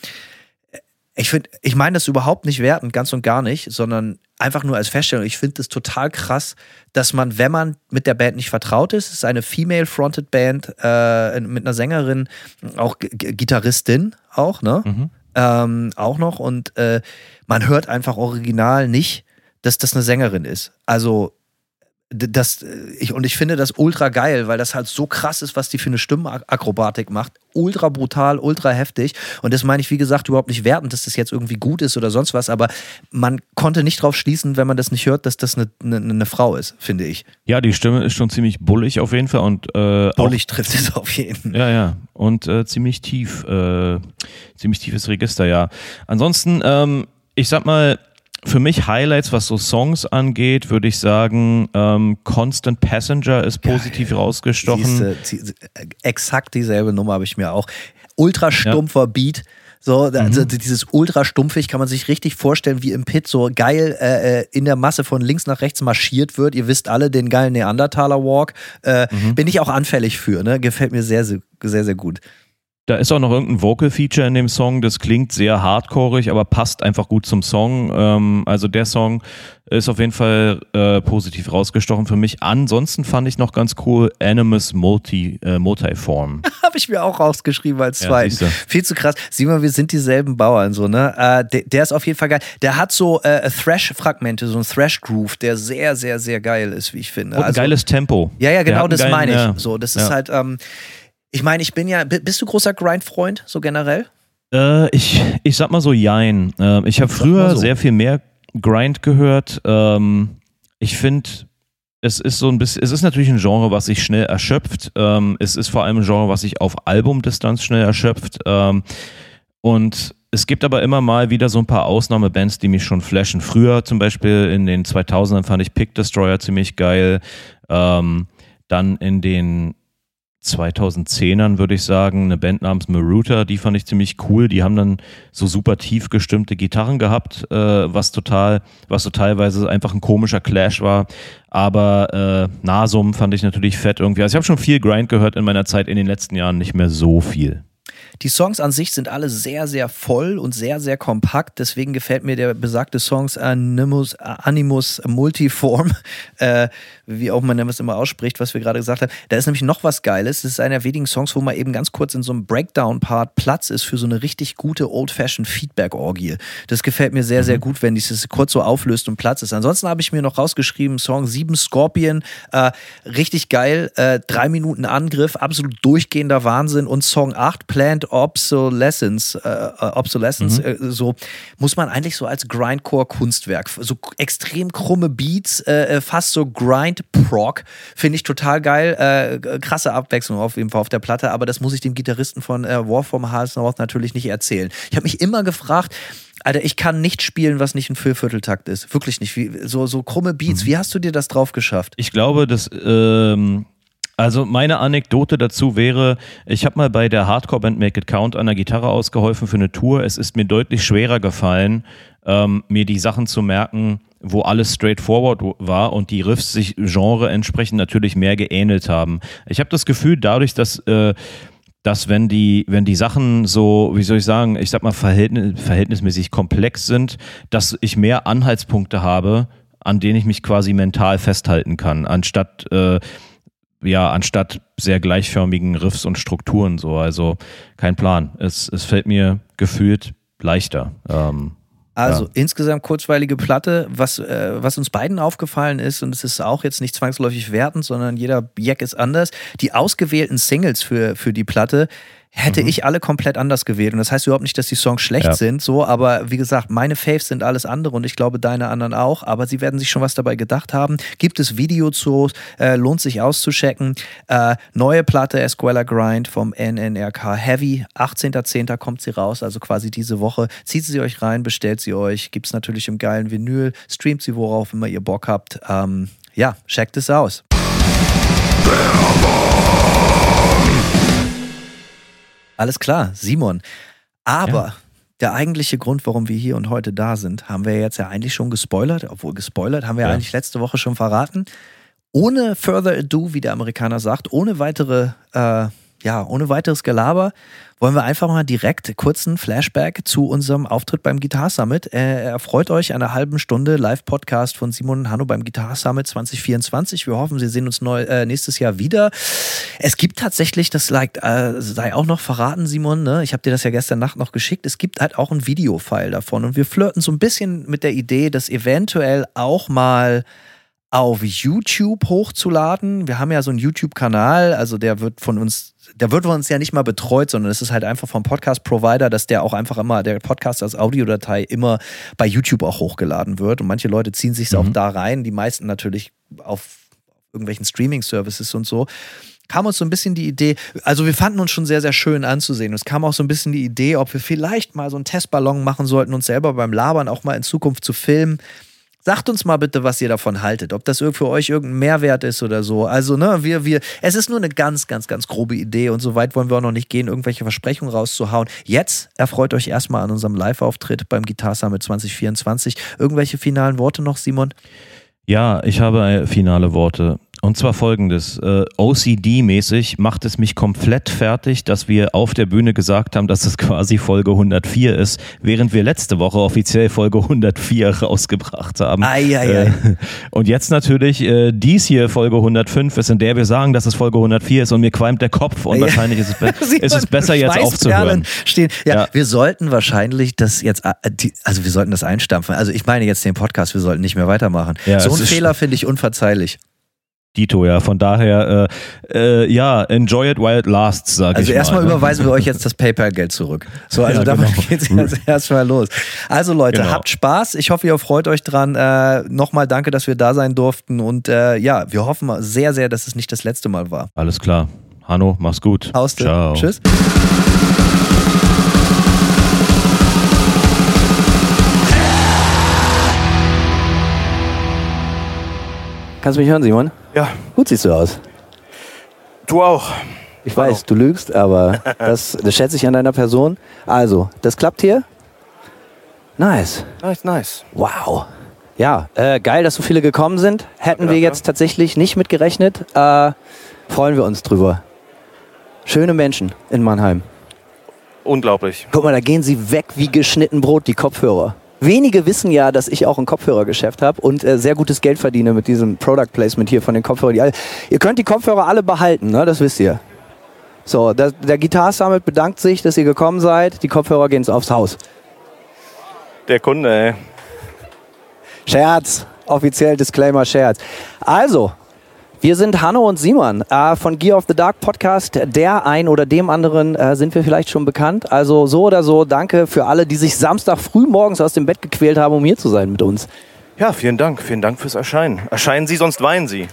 ich finde, ich meine das überhaupt nicht wertend, ganz und gar nicht, sondern einfach nur als Feststellung. Ich finde es total krass, dass man, wenn man mit der Band nicht vertraut ist, es ist eine female-fronted Band äh, mit einer Sängerin, auch G- G- Gitarristin auch, ne? Mhm. Ähm, auch noch und äh, man hört einfach original nicht, dass das eine Sängerin ist. Also das, ich, und ich finde das ultra geil, weil das halt so krass ist, was die für eine Stimmenakrobatik macht. Ultra brutal, ultra heftig. Und das meine ich, wie gesagt, überhaupt nicht wertend, dass das jetzt irgendwie gut ist oder sonst was, aber man konnte nicht drauf schließen, wenn man das nicht hört, dass das eine, eine, eine Frau ist, finde ich. Ja, die Stimme ist schon ziemlich bullig auf jeden Fall. Und, äh, bullig auch, trifft es auf jeden Fall. Ja, ja. Und äh, ziemlich tief, äh, ziemlich tiefes Register, ja. Ansonsten, ähm, ich sag mal, für mich Highlights, was so Songs angeht, würde ich sagen, ähm, Constant Passenger ist positiv Geil. rausgestochen. Siehste, exakt dieselbe Nummer habe ich mir auch. Ultra stumpfer ja. Beat. So, also mhm. dieses ultra stumpfig kann man sich richtig vorstellen, wie im Pit so geil äh, in der Masse von links nach rechts marschiert wird. Ihr wisst alle den geilen Neandertaler Walk. Äh, mhm. Bin ich auch anfällig für, ne? Gefällt mir sehr, sehr, sehr, sehr gut. Da ist auch noch irgendein Vocal-Feature in dem Song, das klingt sehr hardcoreig, aber passt einfach gut zum Song. Ähm, also der Song ist auf jeden Fall äh, positiv rausgestochen für mich. Ansonsten fand ich noch ganz cool Animus Multi, äh, Multiform. Habe ich mir auch rausgeschrieben als Ja, zweiten. siehste. Viel zu krass. Sieh mal, wir sind dieselben Bauern, so, ne? Äh, der, der ist auf jeden Fall geil. Der hat so äh, Thrash-Fragmente, so ein Thrash-Groove, der sehr, sehr, sehr geil ist, wie ich finde. Und ein Also, geiles Tempo. ja, ja, Der genau, hat einen das geilen- meine ich. ja. So, das Ja. ist halt, ähm, ich meine, ich bin ja, b- bist du großer Grind-Freund, so generell? Äh, ich, ich sag mal so, jein. Äh, ich habe Sag mal früher so. sehr viel mehr Grind gehört. Ähm, ich finde, es ist so ein bisschen, es ist natürlich ein Genre, was sich schnell erschöpft. Ähm, es ist vor allem ein Genre, was sich auf Albumdistanz schnell erschöpft. Ähm, und es gibt aber immer mal wieder so ein paar Ausnahmebands, die mich schon flashen. Früher zum Beispiel in den zweitausendern fand ich Pick Destroyer ziemlich geil. Ähm, dann in den zweitausendzehnern würde ich sagen, eine Band namens Maruta, die fand ich ziemlich cool. Die haben dann so super tief gestimmte Gitarren gehabt, äh, was total, was so teilweise einfach ein komischer Clash war. Aber äh, Nasum fand ich natürlich fett irgendwie. Also ich habe schon viel Grind gehört in meiner Zeit, in den letzten Jahren nicht mehr so viel. Die Songs an sich sind alle sehr, sehr voll und sehr, sehr kompakt. Deswegen gefällt mir der besagte Song Animus, Animus Multiform, äh, wie auch man das immer ausspricht, was wir gerade gesagt haben. Da ist nämlich noch was Geiles. Das ist einer der wenigen Songs, wo man eben ganz kurz in so einem Breakdown-Part Platz ist für so eine richtig gute Old-Fashioned Feedback-Orgie. Das gefällt mir sehr, sehr gut, wenn dieses kurz so auflöst und Platz ist. Ansonsten habe ich mir noch rausgeschrieben, Song sieben Scorpion, äh, richtig geil, äh, drei Minuten Angriff, absolut durchgehender Wahnsinn, und Song acht, Planned Obsolescence, äh, Obsolescence, Mhm. äh, so muss man eigentlich so als Grindcore-Kunstwerk, so extrem krumme Beats, äh, fast so Grind-Prog, finde ich total geil, äh, krasse Abwechslung auf jeden Fall auf der Platte, aber das muss ich dem Gitarristen von äh, War from Hell's North natürlich nicht erzählen. Ich habe mich immer gefragt, Alter, ich kann nicht spielen, was nicht ein Viervierteltakt ist, wirklich nicht, wie, so, so krumme Beats, wie hast du dir das drauf geschafft? Ich glaube, dass ähm, also meine Anekdote dazu wäre, ich habe mal bei der Hardcore-Band Make It Count an der Gitarre ausgeholfen für eine Tour. Es ist mir deutlich schwerer gefallen, ähm, mir die Sachen zu merken, wo alles straightforward war und die Riffs sich Genre entsprechend natürlich mehr geähnelt haben. Ich habe das Gefühl, dadurch, dass äh, dass wenn die, wenn die Sachen so, wie soll ich sagen, ich sag mal verhältnis, verhältnismäßig komplex sind, dass ich mehr Anhaltspunkte habe, an denen ich mich quasi mental festhalten kann, anstatt äh, ja, anstatt sehr gleichförmigen Riffs und Strukturen so. Also kein Plan. Es, es fällt mir gefühlt leichter. Ähm, Also ja. insgesamt kurzweilige Platte, was, äh, was uns beiden aufgefallen ist, und es ist auch jetzt nicht zwangsläufig wertend, sondern jeder Jack ist anders, die ausgewählten Singles für, für die Platte hätte Mhm. ich alle komplett anders gewählt. Und das heißt überhaupt nicht, dass die Songs schlecht Ja. sind, so, aber wie gesagt, meine Faves sind alles andere und ich glaube deine anderen auch, aber sie werden sich schon was dabei gedacht haben. Gibt es Video zu, äh, lohnt sich auszuchecken. Äh, neue Platte Escuela Grind vom N N R K Heavy, achtzehnter zehnter kommt sie raus, also quasi diese Woche. Zieht sie euch rein, bestellt sie euch, gibt es natürlich im geilen Vinyl, streamt sie, worauf immer ihr Bock habt. Ähm, ja, checkt es aus. Alles klar, Simon. Aber Ja. der eigentliche Grund, warum wir hier und heute da sind, haben wir jetzt ja eigentlich schon gespoilert. Obwohl gespoilert haben wir ja Ja. eigentlich letzte Woche schon verraten. Ohne further ado, wie der Amerikaner sagt, ohne weitere, äh, ja, ohne weiteres Gelaber, wollen wir einfach mal direkt kurzen Flashback zu unserem Auftritt beim Guitar Summit. Äh, erfreut euch an einer halben Stunde Live-Podcast von Simon und Hanno beim Guitar Summit zwanzig vierundzwanzig. Wir hoffen, Sie sehen uns neu, äh, nächstes Jahr wieder. Es gibt tatsächlich, das like, äh, sei auch noch verraten, Simon, ne? Ich habe dir das ja gestern Nacht noch geschickt, es gibt halt auch ein Videofile davon und wir flirten so ein bisschen mit der Idee, das eventuell auch mal auf YouTube hochzuladen. Wir haben ja so einen YouTube-Kanal, also der wird von uns, der wird von uns ja nicht mal betreut, sondern es ist halt einfach vom Podcast-Provider, dass der auch einfach immer, der Podcast als Audiodatei immer bei YouTube auch hochgeladen wird und manche Leute ziehen sich Mhm. auch da rein, die meisten natürlich auf irgendwelchen Streaming-Services und so. Kam uns so ein bisschen die Idee, also wir fanden uns schon sehr, sehr schön anzusehen. Es kam auch so ein bisschen die Idee, ob wir vielleicht mal so einen Testballon machen sollten, uns selber beim Labern auch mal in Zukunft zu filmen. Sagt uns mal bitte, was ihr davon haltet, ob das für euch irgendein Mehrwert ist oder so. Also, ne, wir, wir, es ist nur eine ganz, ganz, ganz grobe Idee und so weit wollen wir auch noch nicht gehen, irgendwelche Versprechungen rauszuhauen. Jetzt erfreut euch erstmal an unserem Live-Auftritt beim Guitar Summit zwanzig vierundzwanzig. Irgendwelche finalen Worte noch, Simon? Ja, ich habe finale Worte. Und zwar folgendes, äh, O C D-mäßig macht es mich komplett fertig, dass wir auf der Bühne gesagt haben, dass es quasi Folge hundertvier ist, während wir letzte Woche offiziell Folge hundertvier rausgebracht haben. Ei, ei, ei. Äh, und jetzt natürlich äh, dies hier Folge hundertfünf ist, in der wir sagen, dass es Folge hundertvier ist und mir qualmt der Kopf und Ja. wahrscheinlich ist es, be ist es besser jetzt aufzuhören. Stehen. Ja, Ja. wir sollten wahrscheinlich das jetzt, äh, die, also wir sollten das einstampfen. Also ich meine jetzt den Podcast, wir sollten nicht mehr weitermachen. Ja, so es ein ist- Fehler finde ich unverzeihlich. Dito, ja, von daher, äh, äh, ja, enjoy it while it lasts, sag Also ich erstmal mal. ne? überweisen wir euch jetzt das PayPal-Geld zurück. So, also Ja, damit genau. geht's jetzt erstmal los. Also Leute, Genau. habt Spaß. Ich hoffe, ihr freut euch dran. Äh, Nochmal danke, dass wir da sein durften. Und äh, ja, wir hoffen sehr, sehr, dass es nicht das letzte Mal war. Alles klar. Hanno, mach's gut. Hauste. Ciao. Tschüss. Kannst du mich hören, Simon? Ja, Gut siehst du aus. du auch. Ich weiß, du lügst, aber das, das schätze ich an deiner Person. Also, das klappt hier. Nice. Nice, nice. Wow. Ja, äh, geil, dass so viele gekommen sind. Hätten wir dafür. jetzt tatsächlich nicht mit gerechnet. Äh, freuen wir uns drüber. Schöne Menschen in Mannheim. Unglaublich. Guck mal, da gehen sie weg wie geschnitten Brot, die Kopfhörer. Wenige wissen ja, dass ich auch ein Kopfhörergeschäft habe und äh, sehr gutes Geld verdiene mit diesem Product Placement hier von den Kopfhörern. Die alle, ihr könnt die Kopfhörer alle behalten, ne? Das wisst ihr. So, der, der Guitar Summit bedankt sich, dass ihr gekommen seid. Die Kopfhörer gehen aufs Haus. Der Kunde, ey. Scherz, offiziell Disclaimer, Scherz. Also, wir sind Hanno und Simon äh, von Gear of the Dark Podcast. Der ein oder dem anderen äh, sind wir vielleicht schon bekannt. Also so oder so, danke für alle, die sich Samstag früh morgens aus dem Bett gequält haben, um hier zu sein mit uns. Ja, vielen Dank. Vielen Dank fürs Erscheinen. Erscheinen Sie, sonst weinen Sie.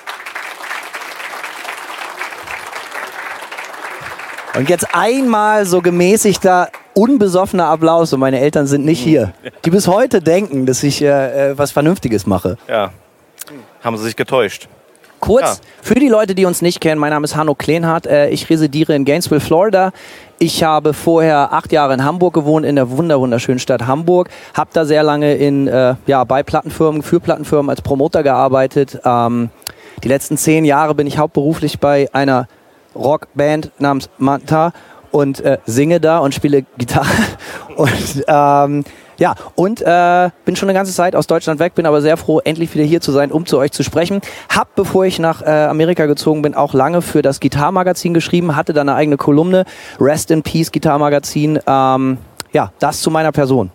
Und jetzt einmal so gemäßigter, unbesoffener Applaus. Und meine Eltern sind nicht hier. Die bis heute denken, dass ich äh, äh, was Vernünftiges mache. Ja. Haben Sie sich getäuscht? Kurz, Ja. für die Leute, die uns nicht kennen, mein Name ist Hanno Klehnhardt. Äh, ich residiere in Gainesville, Florida. Ich habe vorher acht Jahre in Hamburg gewohnt, in der wunder wunderschönen Stadt Hamburg. Habe da sehr lange in, äh, ja, bei Plattenfirmen, für Plattenfirmen als Promoter gearbeitet. Ähm, die letzten zehn Jahre bin ich hauptberuflich bei einer Rockband namens Manta und äh, singe da und spiele Gitarre. Und ähm, ja, und äh, bin schon eine ganze Zeit aus Deutschland weg, bin aber sehr froh, endlich wieder hier zu sein, um zu euch zu sprechen. Hab, bevor ich nach äh, Amerika gezogen bin, auch lange für das Gitarmagazin geschrieben, hatte da eine eigene Kolumne, Rest in Peace Gitarmagazin. Ähm, ja, das zu meiner Person.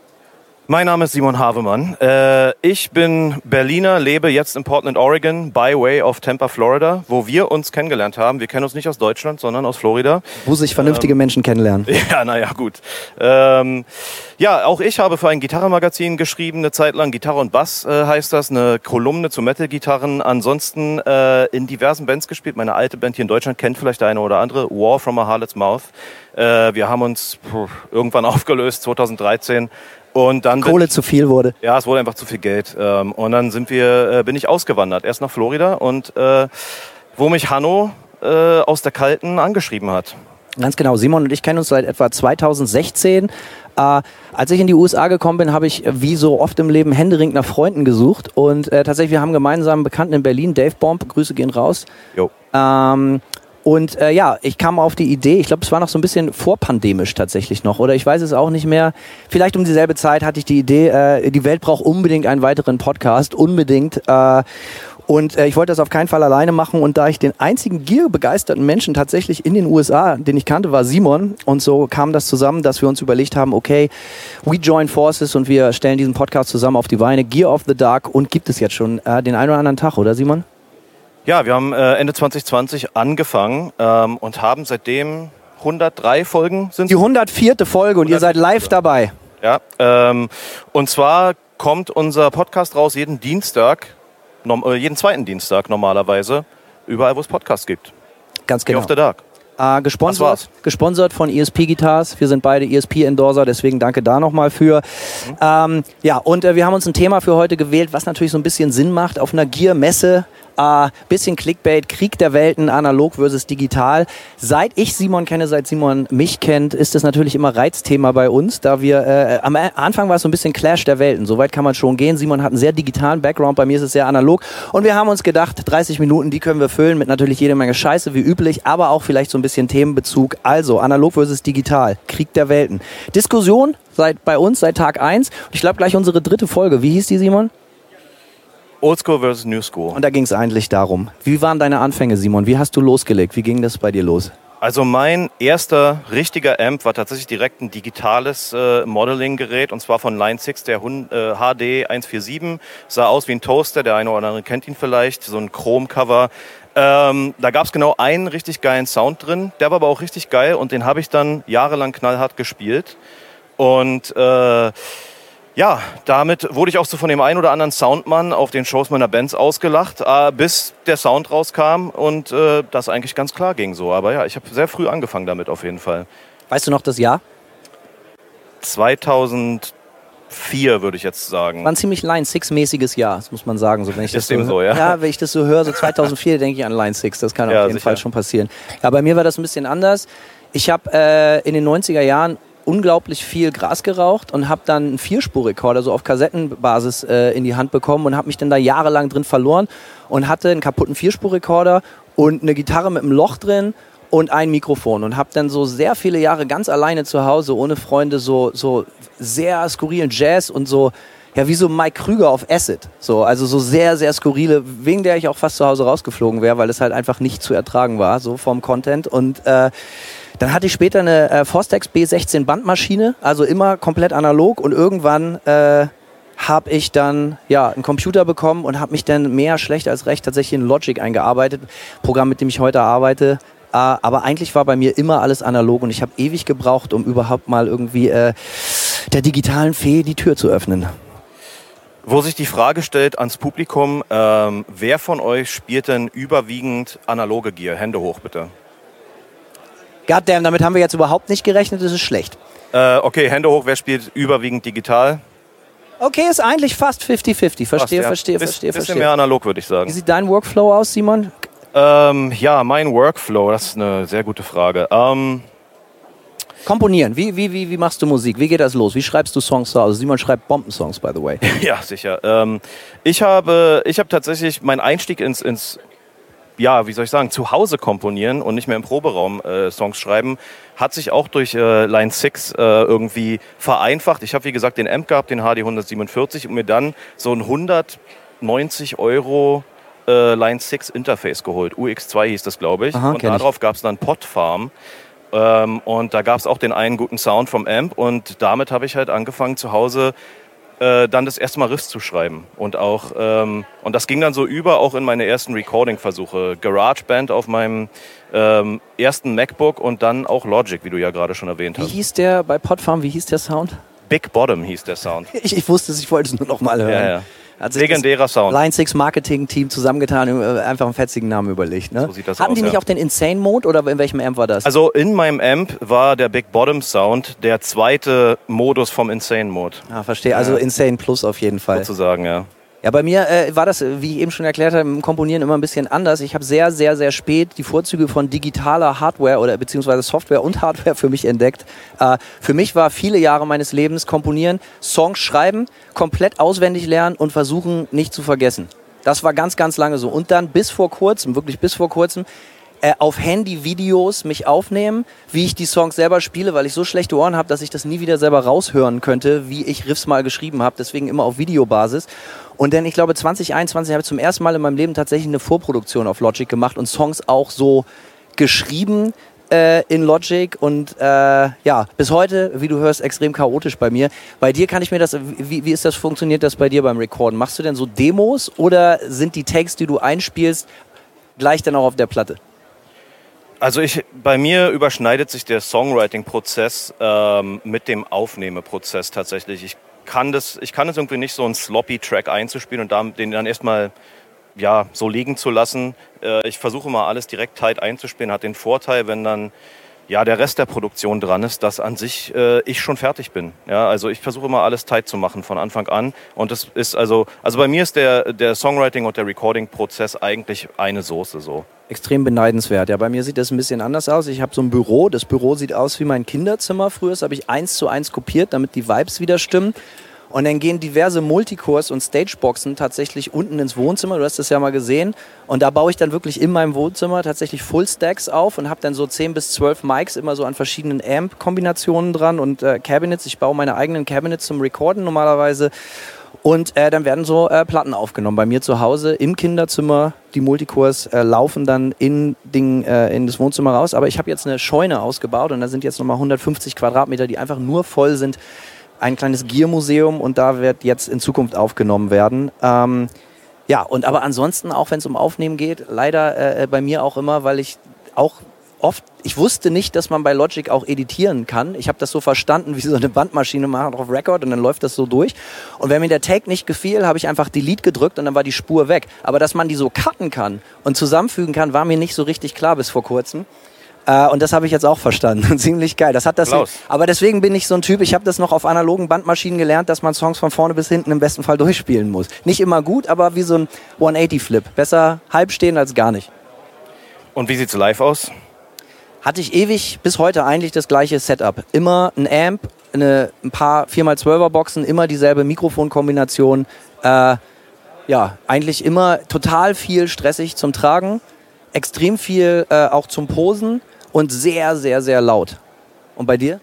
Mein Name ist Simon Havemann. Äh, ich bin Berliner, lebe jetzt in Portland, Oregon, by way of Tampa, Florida, wo wir uns kennengelernt haben. Wir kennen uns nicht aus Deutschland, sondern aus Florida. Wo sich vernünftige Ähm, Menschen kennenlernen. Ja, naja, gut. Ähm, ja, auch ich habe für ein Gitarrenmagazin geschrieben, eine Zeit lang. Gitarre und Bass äh, heißt das, eine Kolumne zu Metal-Gitarren. Ansonsten äh, in diversen Bands gespielt. Meine alte Band hier in Deutschland kennt vielleicht der eine oder andere, War from a Harlot's Mouth. Äh, wir haben uns puh, irgendwann aufgelöst, zwanzig dreizehn. Und dann Kohle bin, zu viel wurde. ja, es wurde einfach zu viel Geld. Ähm, und dann sind wir, äh, bin ich ausgewandert, erst nach Florida und äh, wo mich Hanno äh, aus der Kalten angeschrieben hat. Ganz genau. Simon und ich kennen uns seit etwa zweitausendsechzehn. Äh, als ich in die U S A gekommen bin, habe ich, äh, wie so oft im Leben, händeringend nach Freunden gesucht. Und äh, tatsächlich, wir haben gemeinsam einen Bekannten in Berlin, Dave Bomb, Grüße gehen raus. Jo. Ähm, und äh, ja, ich kam auf die Idee, ich glaube, es war noch so ein bisschen vorpandemisch tatsächlich noch, oder ich weiß es auch nicht mehr. Vielleicht um dieselbe Zeit hatte ich die Idee, äh, die Welt braucht unbedingt einen weiteren Podcast, unbedingt. Äh, Und äh, ich wollte das auf keinen Fall alleine machen. Und da ich den einzigen Gear-begeisterten Menschen tatsächlich in den U S A, den ich kannte, war Simon. Und so kam das zusammen, dass wir uns überlegt haben, okay, we join forces und wir stellen diesen Podcast zusammen auf die Beine. Gear of the Dark. Und gibt es jetzt schon äh, den einen oder anderen Tag, oder Simon? Ja, wir haben äh, Ende zwanzig zwanzig angefangen ähm, und haben seitdem hundertdrei Folgen sind Die hundertvierte Folge und ihr seid live dabei. Ja, ähm, und zwar kommt unser Podcast raus jeden Dienstag, nom, äh, jeden zweiten Dienstag normalerweise, überall wo es Podcasts gibt. Ganz Gear genau. of the Dark. Äh, Das gesponsert, war's. gesponsert von E S P Guitars. Wir sind beide E S P-Endorser, deswegen danke da nochmal für. Mhm. Ähm, ja, und äh, wir haben uns ein Thema für heute gewählt, was natürlich so ein bisschen Sinn macht. Auf einer Gear-Messe Äh, bisschen Clickbait, Krieg der Welten, analog versus digital. Seit ich Simon kenne, seit Simon mich kennt, ist das natürlich immer Reizthema bei uns, da wir, äh, am Anfang war es so ein bisschen Clash der Welten. Soweit kann man schon gehen. Simon hat einen sehr digitalen Background, bei mir ist es sehr analog. Und wir haben uns gedacht, dreißig Minuten, die können wir füllen mit natürlich jede Menge Scheiße, wie üblich, aber auch vielleicht so ein bisschen Themenbezug. Also, analog versus digital, Krieg der Welten. Diskussion seit bei uns seit Tag eins. Und ich glaube gleich unsere dritte Folge. Wie hieß die, Simon? Oldschool versus New School. Und da ging es eigentlich darum. Wie waren deine Anfänge, Simon? Wie hast du losgelegt? Wie ging das bei dir los? Also mein erster richtiger Amp war tatsächlich direkt ein digitales äh, Modeling-Gerät, und zwar von Line six, der äh, H D eins vier sieben. Sah aus wie ein Toaster, der eine oder andere kennt ihn vielleicht, so ein Chrome-Cover. Ähm, da gab es genau einen richtig geilen Sound drin, der war aber auch richtig geil, und den habe ich dann jahrelang knallhart gespielt. Und äh, ja, damit wurde ich auch so von dem einen oder anderen Soundmann auf den Shows meiner Bands ausgelacht, äh, bis der Sound rauskam und äh, das eigentlich ganz klar ging so. Aber ja, ich habe sehr früh angefangen damit auf jeden Fall. Weißt du noch das Jahr? zweitausendvier würde ich jetzt sagen. War ein ziemlich Line six-mäßiges Jahr, das muss man sagen. So, wenn ich das Ist dem so, so, ja? Ja, wenn ich das so höre, so zweitausendvier denke ich an Line six, das kann Ja, auf jeden sicher. Fall schon passieren. Ja, bei mir war das ein bisschen anders. Ich habe äh, in den neunziger Jahren unglaublich viel Gras geraucht und habe dann einen Vierspurrekorder so auf Kassettenbasis äh, in die Hand bekommen und habe mich dann da jahrelang drin verloren und hatte einen kaputten Vierspurrekorder und eine Gitarre mit einem Loch drin und ein Mikrofon und habe dann so sehr viele Jahre ganz alleine zu Hause ohne Freunde so, so sehr skurrilen Jazz und so, ja, wie so Mike Krüger auf Acid. So, also so sehr, sehr skurrile, wegen der ich auch fast zu Hause rausgeflogen wäre, weil es halt einfach nicht zu ertragen war, so vom Content. Und äh, dann hatte ich später eine äh, Fostex B sechzehn Bandmaschine, also immer komplett analog, und irgendwann äh, habe ich dann ja einen Computer bekommen und habe mich dann mehr schlecht als recht tatsächlich in Logic eingearbeitet, Programm, mit dem ich heute arbeite. Äh, aber eigentlich war bei mir immer alles analog und ich habe ewig gebraucht, um überhaupt mal irgendwie äh, der digitalen Fee die Tür zu öffnen. Wo sich die Frage stellt ans Publikum, ähm, wer von euch spielt denn überwiegend analoge Gear? Hände hoch bitte. Goddamn, damit haben wir jetzt überhaupt nicht gerechnet, das ist schlecht. Äh, okay, Hände hoch, wer spielt überwiegend digital? Okay, ist eigentlich fast fifty fifty. Verstehe, Fast, ja. verstehe, Biss, verstehe, bisschen verstehe. mehr analog, würde ich sagen. Wie sieht dein Workflow aus, Simon? Ähm, ja, mein Workflow, das ist eine sehr gute Frage. Ähm, Komponieren, wie, wie, wie, wie machst du Musik? Wie geht das los? Wie schreibst du Songs zu Hause? Simon schreibt Bombensongs, by the way. ja, sicher. Ähm, ich habe, ich habe tatsächlich meinen Einstieg ins, ins, ja, wie soll ich sagen, zu Hause komponieren und nicht mehr im Proberaum äh, Songs schreiben, hat sich auch durch äh, Line six äh, irgendwie vereinfacht. Ich habe, wie gesagt, den Amp gehabt, den H D hundertsiebenundvierzig, und mir dann so ein hundertneunzig Euro äh, Line six Interface geholt. U X zwei hieß das, glaube ich. Aha, und kenn ich. darauf gab es dann Podfarm. Ähm, und da gab es auch den einen guten Sound vom Amp, und damit habe ich halt angefangen zu Hause äh, dann das erste Mal Riffs zu schreiben. Und auch ähm, und das ging dann so über auch in meine ersten Recording-Versuche. GarageBand auf meinem ähm, ersten MacBook und dann auch Logic, wie du ja gerade schon erwähnt Wie hast. hieß der bei Podfarm, wie hieß der Sound? Big Bottom hieß der Sound. Ich, ich wusste es, ich wollte es nur noch mal hören. Ja, ja. Hat sich Legendärer Sound. Line six Marketing-Team zusammengetan und äh, einfach einen fetzigen Namen überlegt. Ne? So sieht das Hatten aus, die nicht ja. auch den Insane-Mode oder in welchem Amp war das? Also in meinem Amp war der Big Bottom Sound der zweite Modus vom Insane Mode, ah, verstehe. Also Ja. Insane Plus auf jeden Fall. sozusagen, ja. Ja, bei mir äh, war das, wie ich eben schon erklärt habe, im Komponieren immer ein bisschen anders. Ich habe sehr, sehr, sehr spät die Vorzüge von digitaler Hardware oder beziehungsweise Software und Hardware für mich entdeckt. Äh, für mich war viele Jahre meines Lebens Komponieren, Songs schreiben, komplett auswendig lernen und versuchen, nicht zu vergessen. Das war ganz, ganz lange so. Und dann bis vor kurzem, wirklich bis vor kurzem, äh, auf Handy-Videos mich aufnehmen, wie ich die Songs selber spiele, weil ich so schlechte Ohren habe, dass ich das nie wieder selber raushören könnte, wie ich Riffs mal geschrieben habe. Deswegen immer auf Videobasis. Und dann, ich glaube, zwanzig einundzwanzig habe ich zum ersten Mal in meinem Leben tatsächlich eine Vorproduktion auf Logic gemacht und Songs auch so geschrieben äh, in Logic. Und äh, ja, bis heute, wie du hörst, extrem chaotisch bei mir. Bei dir kann ich mir das, wie, wie ist das, funktioniert das bei dir beim Recorden? Machst du denn so Demos oder sind die Takes, die du einspielst, gleich dann auch auf der Platte? Also ich, bei mir überschneidet sich der Songwriting-Prozess ähm, mit dem Aufnahmeprozess tatsächlich. Ich kann das, ich kann es irgendwie nicht, so einen Sloppy-Track einzuspielen und dann, den dann erstmal ja, so liegen zu lassen. Äh, ich versuche mal alles direkt tight einzuspielen. Hat den Vorteil, wenn dann ja, der Rest der Produktion dran ist, dass an sich äh, ich schon fertig bin. Ja, also ich versuche immer alles tight zu machen von Anfang an. Und das ist also, also bei mir ist der, der Songwriting und der Recording-Prozess eigentlich eine Soße so. Extrem beneidenswert. Ja, bei mir sieht das ein bisschen anders aus. Ich habe so ein Büro. Das Büro sieht aus wie mein Kinderzimmer früher. Das habe ich eins zu eins kopiert, damit die Vibes wieder stimmen. Und dann gehen diverse Multicores und Stageboxen tatsächlich unten ins Wohnzimmer. Du hast das ja mal gesehen. Und da baue ich dann wirklich in meinem Wohnzimmer tatsächlich Full-Stacks auf und habe dann so zehn bis zwölf Mics immer so an verschiedenen Amp-Kombinationen dran und äh, Cabinets. Ich baue meine eigenen Cabinets zum Recorden normalerweise. Und äh, dann werden so äh, Platten aufgenommen bei mir zu Hause im Kinderzimmer. Die Multicores äh, laufen dann in, Ding, äh, in das Wohnzimmer raus. Aber ich habe jetzt eine Scheune ausgebaut und da sind jetzt nochmal hundertfünfzig Quadratmeter, die einfach nur voll sind. Ein kleines Gear-Museum und da wird jetzt in Zukunft aufgenommen werden. Ähm, ja, und aber ansonsten, auch wenn es um Aufnehmen geht, leider äh, bei mir auch immer, weil ich auch oft, ich wusste nicht, dass man bei Logic auch editieren kann. Ich habe das so verstanden, wie so eine Bandmaschine macht auf Record und dann läuft das so durch. Und wenn mir der Take nicht gefiel, habe ich einfach Delete gedrückt und dann war die Spur weg. Aber dass man die so cutten kann und zusammenfügen kann, war mir nicht so richtig klar bis vor kurzem. Uh, und das habe ich jetzt auch verstanden. Ziemlich geil. Das hat das. Klaus. Aber deswegen bin ich so ein Typ, ich habe das noch auf analogen Bandmaschinen gelernt, dass man Songs von vorne bis hinten im besten Fall durchspielen muss. Nicht immer gut, aber wie so ein hundertachtzig-Flip. Besser halb stehen als gar nicht. Und wie sieht's live aus? Hatte ich ewig bis heute eigentlich das gleiche Setup. Immer ein Amp, eine, ein paar vier mal zwölfer Boxen, immer dieselbe Mikrofonkombination. Äh, ja, eigentlich immer total viel stressig zum Tragen, extrem viel äh, auch zum Posen. Und sehr, sehr, sehr laut. Und bei dir?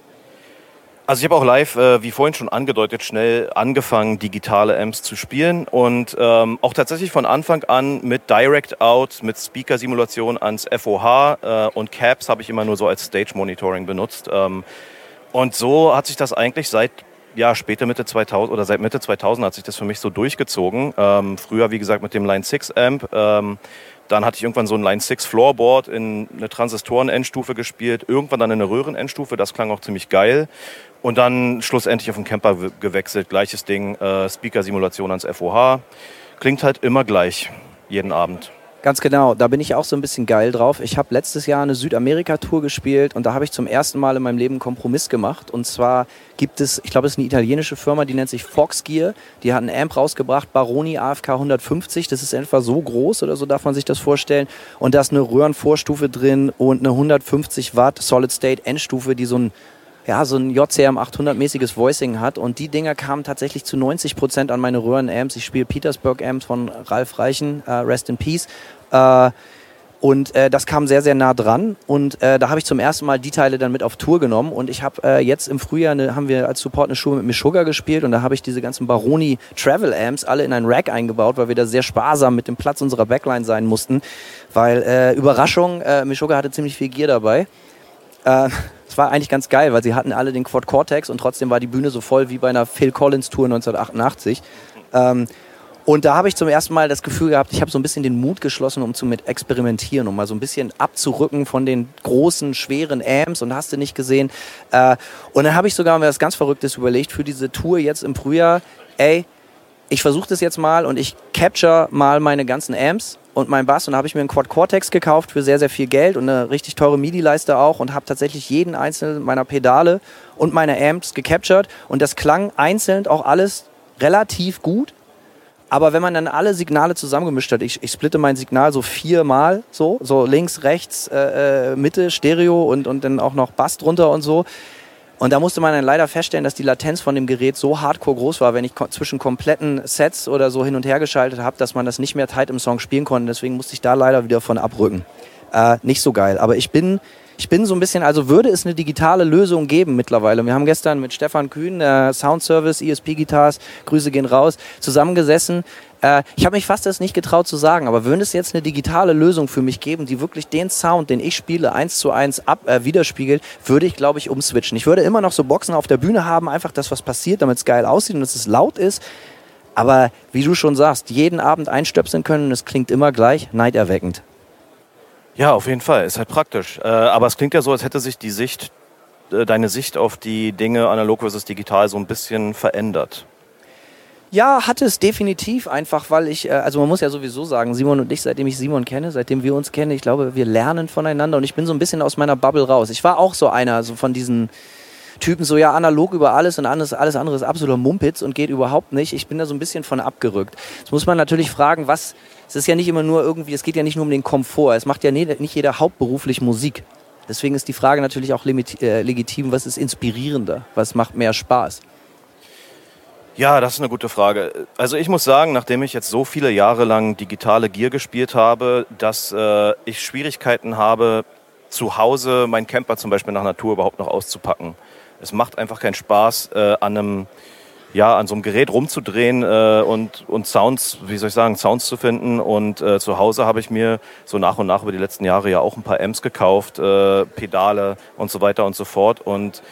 Also ich habe auch live, äh, wie vorhin schon angedeutet, schnell angefangen, digitale Amps zu spielen. Und ähm, auch tatsächlich von Anfang an mit Direct Out, mit Speaker-Simulation ans F O H äh, und Cabs habe ich immer nur so als Stage-Monitoring benutzt. Ähm, und so hat sich das eigentlich seit ja, später Mitte zweitausend oder seit Mitte zweitausend hat sich das für mich so durchgezogen. Ähm, früher, wie gesagt, mit dem Line six Amp. Ähm, Dann hatte ich irgendwann so ein Line six Floorboard in eine Transistoren-Endstufe gespielt, irgendwann dann in eine Röhren-Endstufe, das klang auch ziemlich geil. Und dann schlussendlich auf den Camper gewechselt, gleiches Ding, äh, Speaker-Simulation ans F O H. Klingt halt immer gleich, jeden Abend. Ganz genau, da bin ich auch so ein bisschen geil drauf. Ich habe letztes Jahr eine Südamerika-Tour gespielt und da habe ich zum ersten Mal in meinem Leben einen Kompromiss gemacht. Und zwar gibt es, ich glaube, es ist eine italienische Firma, die nennt sich Fox Gear. Die hat einen Amp rausgebracht, Baroni A F K hundertfünfzig. Das ist etwa so groß oder so darf man sich das vorstellen. Und da ist eine Röhrenvorstufe drin und eine hundertfünfzig Watt Solid-State-Endstufe, die so ein ja, so ein J C M achthundert-mäßiges Voicing hat. Und die Dinger kamen tatsächlich zu neunzig Prozent an meine Röhren-Amps. Ich spiele Petersburg-Amps von Ralf Reichen, äh, Rest in Peace. Äh, und äh, das kam sehr, sehr nah dran. Und äh, da habe ich zum ersten Mal die Teile dann mit auf Tour genommen. Und ich habe äh, jetzt im Frühjahr, eine, haben wir als Support eine Show mit Meshuggah gespielt. Und da habe ich diese ganzen Baroni Travel-Amps alle in ein Rack eingebaut, weil wir da sehr sparsam mit dem Platz unserer Backline sein mussten. Weil, äh, Überraschung, äh, Meshuggah hatte ziemlich viel Gear dabei. Äh, Es war eigentlich ganz geil, weil sie hatten alle den Quad Cortex und trotzdem war die Bühne so voll wie bei einer Phil Collins Tour neunzehnhundertachtundachtzig. Ähm, und da habe ich zum ersten Mal das Gefühl gehabt, ich habe so ein bisschen den Mut geschlossen, um zu mit experimentieren, um mal so ein bisschen abzurücken von den großen, schweren Amps und hast du nicht gesehen. Äh, und dann habe ich sogar mir was ganz Verrücktes überlegt für diese Tour jetzt im Frühjahr. Ey, ich versuche das jetzt mal und ich capture mal meine ganzen Amps und mein Bass und da habe ich mir einen Quad Cortex gekauft für sehr, sehr viel Geld und eine richtig teure MIDI-Leiste auch und habe tatsächlich jeden einzelnen meiner Pedale und meine Amps gecaptured und das klang einzeln auch alles relativ gut, aber wenn man dann alle Signale zusammengemischt hat, ich, ich splitte mein Signal so viermal, so, so links, rechts, äh, Mitte, Stereo und, und dann auch noch Bass drunter und so. Und da musste man dann leider feststellen, dass die Latenz von dem Gerät so hardcore groß war, wenn ich ko- zwischen kompletten Sets oder so hin und her geschaltet habe, dass man das nicht mehr tight im Song spielen konnte. Deswegen musste ich da leider wieder von abrücken. Äh, nicht so geil. Aber ich bin, ich bin so ein bisschen, also würde es eine digitale Lösung geben mittlerweile. Wir haben gestern mit Stefan Kühn, äh, Sound Service, E S P Guitars, Grüße gehen raus, zusammengesessen. Äh, ich habe mich fast das nicht getraut zu sagen, aber würde es jetzt eine digitale Lösung für mich geben, die wirklich den Sound, den ich spiele, eins zu eins ab, äh, widerspiegelt, würde ich, glaube ich, umswitchen. Ich würde immer noch so Boxen auf der Bühne haben, einfach das, was passiert, damit es geil aussieht und dass es laut ist. Aber wie du schon sagst, jeden Abend einstöpseln können und es klingt immer gleich, neiderweckend. Ja, auf jeden Fall. Ist halt praktisch. Äh, aber es klingt ja so, als hätte sich die Sicht, äh, deine Sicht auf die Dinge analog versus digital so ein bisschen verändert. Ja, hatte es definitiv einfach, weil ich, äh, also man muss ja sowieso sagen, Simon und ich, seitdem ich Simon kenne, seitdem wir uns kennen, ich glaube, wir lernen voneinander und ich bin so ein bisschen aus meiner Bubble raus. Ich war auch so einer, so von diesen Typen, so ja, analog über alles und alles, alles andere ist absoluter Mumpitz und geht überhaupt nicht. Ich bin da so ein bisschen von abgerückt. Jetzt muss man natürlich fragen, was, es ist ja nicht immer nur irgendwie, es geht ja nicht nur um den Komfort, es macht ja nie, nicht jeder hauptberuflich Musik. Deswegen ist die Frage natürlich auch limit, äh, legitim, was ist inspirierender, was macht mehr Spaß? Ja, das ist eine gute Frage. Also ich muss sagen, nachdem ich jetzt so viele Jahre lang digitale Gear gespielt habe, dass äh, ich Schwierigkeiten habe, zu Hause meinen Camper zum Beispiel nach Natur überhaupt noch auszupacken. Es macht einfach keinen Spaß, äh, an einem, ja, an so einem Gerät rumzudrehen äh, und, und Sounds, wie soll ich sagen, Sounds zu finden. Und äh, zu Hause habe ich mir so nach und nach über die letzten Jahre ja auch ein paar Amps gekauft, äh, Pedale und so weiter und so fort. Und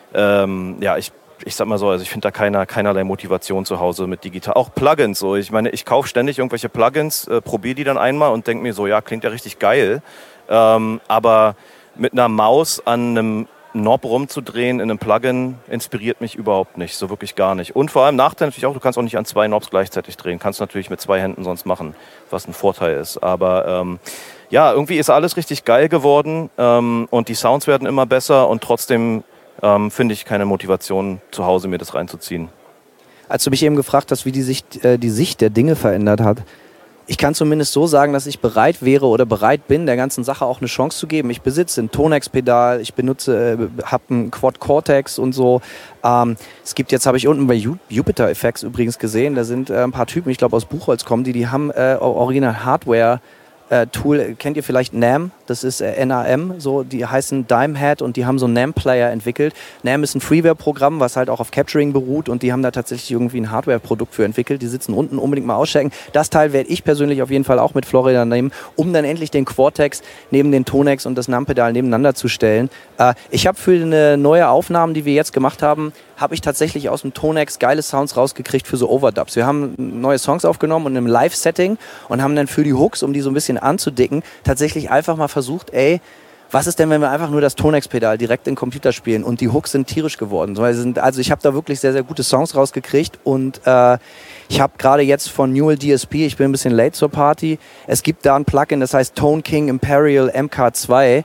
ähm, ja, ich Ich sag mal so, also ich finde da keiner, keinerlei Motivation zu Hause mit digital. Auch Plugins so. Ich meine, ich kaufe ständig irgendwelche Plugins, äh, probiere die dann einmal und denke mir so, ja, klingt ja richtig geil. Ähm, aber mit einer Maus an einem Knob rumzudrehen in einem Plugin inspiriert mich überhaupt nicht, so wirklich gar nicht. Und vor allem Nachteil natürlich auch, du kannst auch nicht an zwei Knobs gleichzeitig drehen. Kannst natürlich mit zwei Händen sonst machen, was ein Vorteil ist. Aber ähm, ja, irgendwie ist alles richtig geil geworden ähm, und die Sounds werden immer besser und trotzdem Ähm, finde ich keine Motivation, zu Hause mir das reinzuziehen. Als du mich eben gefragt hast, wie die Sicht, äh, die Sicht der Dinge verändert hat, ich kann zumindest so sagen, dass ich bereit wäre oder bereit bin, der ganzen Sache auch eine Chance zu geben. Ich besitze ein Tonex-Pedal, ich benutze, äh, habe ein Quad Cortex und so. Ähm, es gibt jetzt, habe ich unten bei Ju- Jupiter Effects übrigens gesehen, da sind äh, ein paar Typen, ich glaube aus Buchholz kommen, die, die haben äh, original Hardware Äh, Tool, kennt ihr vielleicht NAMM? Das ist äh, N A M, so, die heißen Dimehead und die haben so einen NAMM-Player entwickelt. NAMM ist ein Freeware-Programm, was halt auch auf Capturing beruht und die haben da tatsächlich irgendwie ein Hardware-Produkt für entwickelt. Die sitzen unten, unbedingt mal auschecken. Das Teil werde ich persönlich auf jeden Fall auch mit Florida nehmen, um dann endlich den Quartex neben den Tonex und das NAMM-Pedal nebeneinander zu stellen. Äh, ich habe für eine neue Aufnahmen, die wir jetzt gemacht haben, habe ich tatsächlich aus dem Tonex geile Sounds rausgekriegt für so Overdubs. Wir haben neue Songs aufgenommen und im Live-Setting und haben dann für die Hooks, um die so ein bisschen anzudicken, tatsächlich einfach mal versucht, ey, was ist denn, wenn wir einfach nur das Tonex-Pedal direkt in den Computer spielen und die Hooks sind tierisch geworden. Also ich habe da wirklich sehr, sehr gute Songs rausgekriegt und äh, ich habe gerade jetzt von Newell D S P, ich bin ein bisschen late zur Party, es gibt da ein Plugin, das heißt Tone King Imperial M K zwei.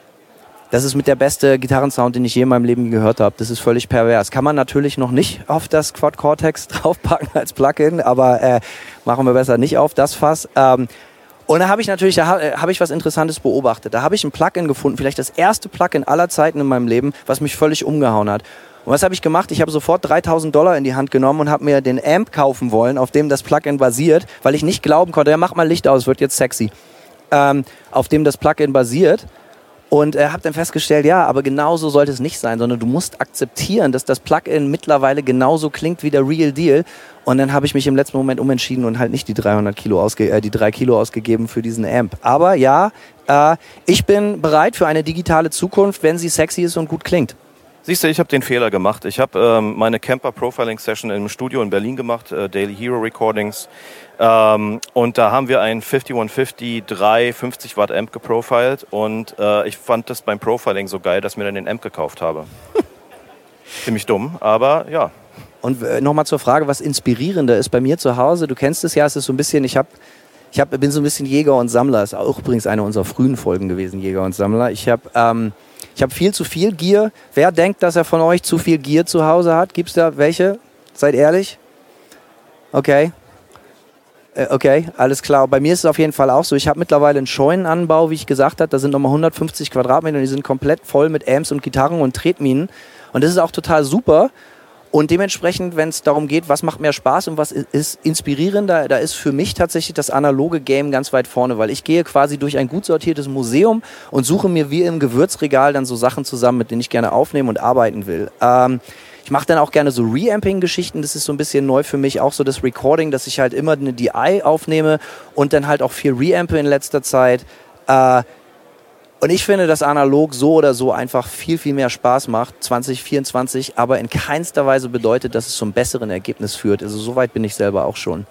Das ist mit der beste Gitarrensound, den ich je in meinem Leben gehört habe. Das ist völlig pervers. Kann man natürlich noch nicht auf das Quad Cortex draufpacken als Plugin, aber äh, machen wir besser nicht auf das Fass. Ähm, und da habe ich natürlich, da habe hab ich was Interessantes beobachtet. Da habe ich ein Plugin gefunden, vielleicht das erste Plugin aller Zeiten in meinem Leben, was mich völlig umgehauen hat. Und was habe ich gemacht? Ich habe sofort dreitausend Dollar in die Hand genommen und habe mir den Amp kaufen wollen, auf dem das Plugin basiert, weil ich nicht glauben konnte, ja, mach mal Licht aus, wird jetzt sexy. Ähm, auf dem das Plugin basiert. Und äh, habe dann festgestellt, ja, aber genauso sollte es nicht sein, sondern du musst akzeptieren, dass das Plugin mittlerweile genauso klingt wie der Real Deal. Und dann habe ich mich im letzten Moment umentschieden und halt nicht die dreihundert Kilo ausge äh, die drei Kilo ausgegeben für diesen Amp. Aber ja, äh, ich bin bereit für eine digitale Zukunft, wenn sie sexy ist und gut klingt. Siehst du, ich habe den Fehler gemacht. Ich habe ähm, meine Camper-Profiling-Session im Studio in Berlin gemacht, äh, Daily Hero Recordings. Ähm, und da haben wir ein fünfzig fünfzig drei fünfzig Watt Amp geprofilt. Und äh, ich fand das beim Profiling so geil, dass ich mir dann den Amp gekauft habe. Ziemlich dumm, aber ja. Und äh, nochmal zur Frage, was inspirierender ist bei mir zu Hause. Du kennst es ja, es ist so ein bisschen, ich habe... Ich hab, bin so ein bisschen Jäger und Sammler. Ist auch übrigens eine unserer frühen Folgen gewesen, Jäger und Sammler. Ich habe ähm, ich hab viel zu viel Gear. Wer denkt, dass er von euch zu viel Gear zu Hause hat? Gibt es da welche? Seid ehrlich? Okay. Äh, okay, alles klar. Bei mir ist es auf jeden Fall auch so. Ich habe mittlerweile einen Scheunenanbau, wie ich gesagt habe. Da sind nochmal hundertfünfzig Quadratmeter und die sind komplett voll mit Amps und Gitarren und Tretminen. Und das ist auch total super. Und dementsprechend, wenn es darum geht, was macht mehr Spaß und was ist inspirierender, da ist für mich tatsächlich das analoge Game ganz weit vorne, weil ich gehe quasi durch ein gut sortiertes Museum und suche mir wie im Gewürzregal dann so Sachen zusammen, mit denen ich gerne aufnehmen und arbeiten will. Ähm, ich mache dann auch gerne so Reamping-Geschichten, das ist so ein bisschen neu für mich, auch so das Recording, dass ich halt immer eine D I aufnehme und dann halt auch viel Reampe in letzter Zeit. Äh, Und ich finde, dass analog so oder so einfach viel, viel mehr Spaß macht, zwanzig vierundzwanzig, aber in keinster Weise bedeutet, dass es zum besseren Ergebnis führt. Also so weit bin ich selber auch schon.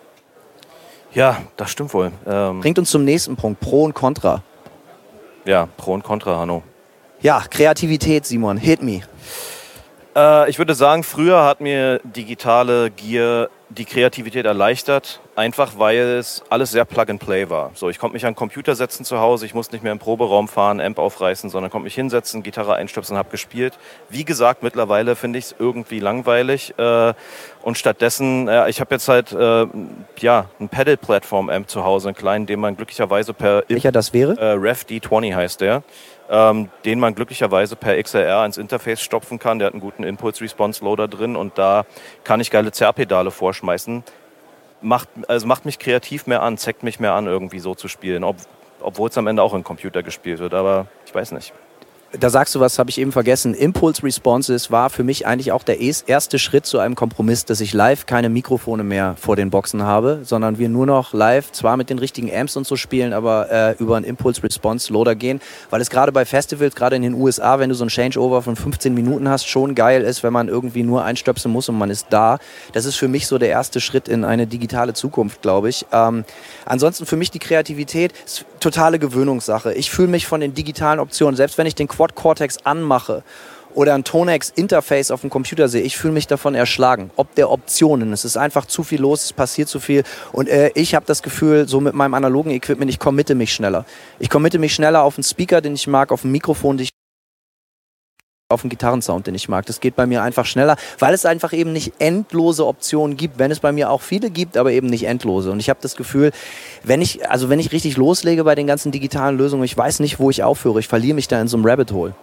Ja, das stimmt wohl. Ähm Bringt uns zum nächsten Punkt, Pro und Contra. Ja, Pro und Contra, Hanno. Ja, Kreativität, Simon, hit me. Äh, ich würde sagen, früher hat mir digitale Gear die Kreativität erleichtert, einfach weil es alles sehr Plug-and-Play war. So, ich konnte mich an den Computer setzen zu Hause, ich musste nicht mehr im Proberaum fahren, Amp aufreißen, sondern konnte mich hinsetzen, Gitarre einstöpseln und habe gespielt. Wie gesagt, mittlerweile finde ich es irgendwie langweilig äh, und stattdessen, äh, ich habe jetzt halt äh, ja, einen Pedal-Platform-Amp zu Hause, einen kleinen, den man glücklicherweise per... Welcher das wäre? Äh, Rev D zwanzig heißt der. Ähm, den man glücklicherweise per X L R ins Interface stopfen kann. Der hat einen guten Impulse-Response-Loader drin und da kann ich geile Zerrpedale vorschmeißen. Macht, also macht mich kreativ mehr an, zeigt mich mehr an, irgendwie so zu spielen. Ob, obwohl es am Ende auch im Computer gespielt wird, aber ich weiß nicht. Da sagst du was, habe ich eben vergessen. Impulse Responses war für mich eigentlich auch der erste Schritt zu einem Kompromiss, dass ich live keine Mikrofone mehr vor den Boxen habe, sondern wir nur noch live, zwar mit den richtigen Amps und so spielen, aber äh, über einen Impulse Response Loader gehen, weil es gerade bei Festivals, gerade in den U S A, wenn du so ein Changeover von fünfzehn Minuten hast, schon geil ist, wenn man irgendwie nur einstöpseln muss und man ist da. Das ist für mich so der erste Schritt in eine digitale Zukunft, glaube ich. Ähm, ansonsten für mich die Kreativität ist totale Gewöhnungssache. Ich fühle mich von den digitalen Optionen, selbst wenn ich den Quad Cortex anmache oder ein Tonex Interface auf dem Computer sehe, ich fühle mich davon erschlagen. Ob der Optionen. Es ist einfach zu viel los, es passiert zu viel. Und äh, ich habe das Gefühl, so mit meinem analogen Equipment, ich committe mich schneller. Ich committe mich schneller auf einen Speaker, den ich mag, auf ein Mikrofon, den ich auf einen Gitarrensound, den ich mag. Das geht bei mir einfach schneller, weil es einfach eben nicht endlose Optionen gibt, wenn es bei mir auch viele gibt, aber eben nicht endlose. Und ich habe das Gefühl, wenn ich, also wenn ich richtig loslege bei den ganzen digitalen Lösungen, ich weiß nicht, wo ich aufhöre. Ich verliere mich da in so einem Rabbit Hole.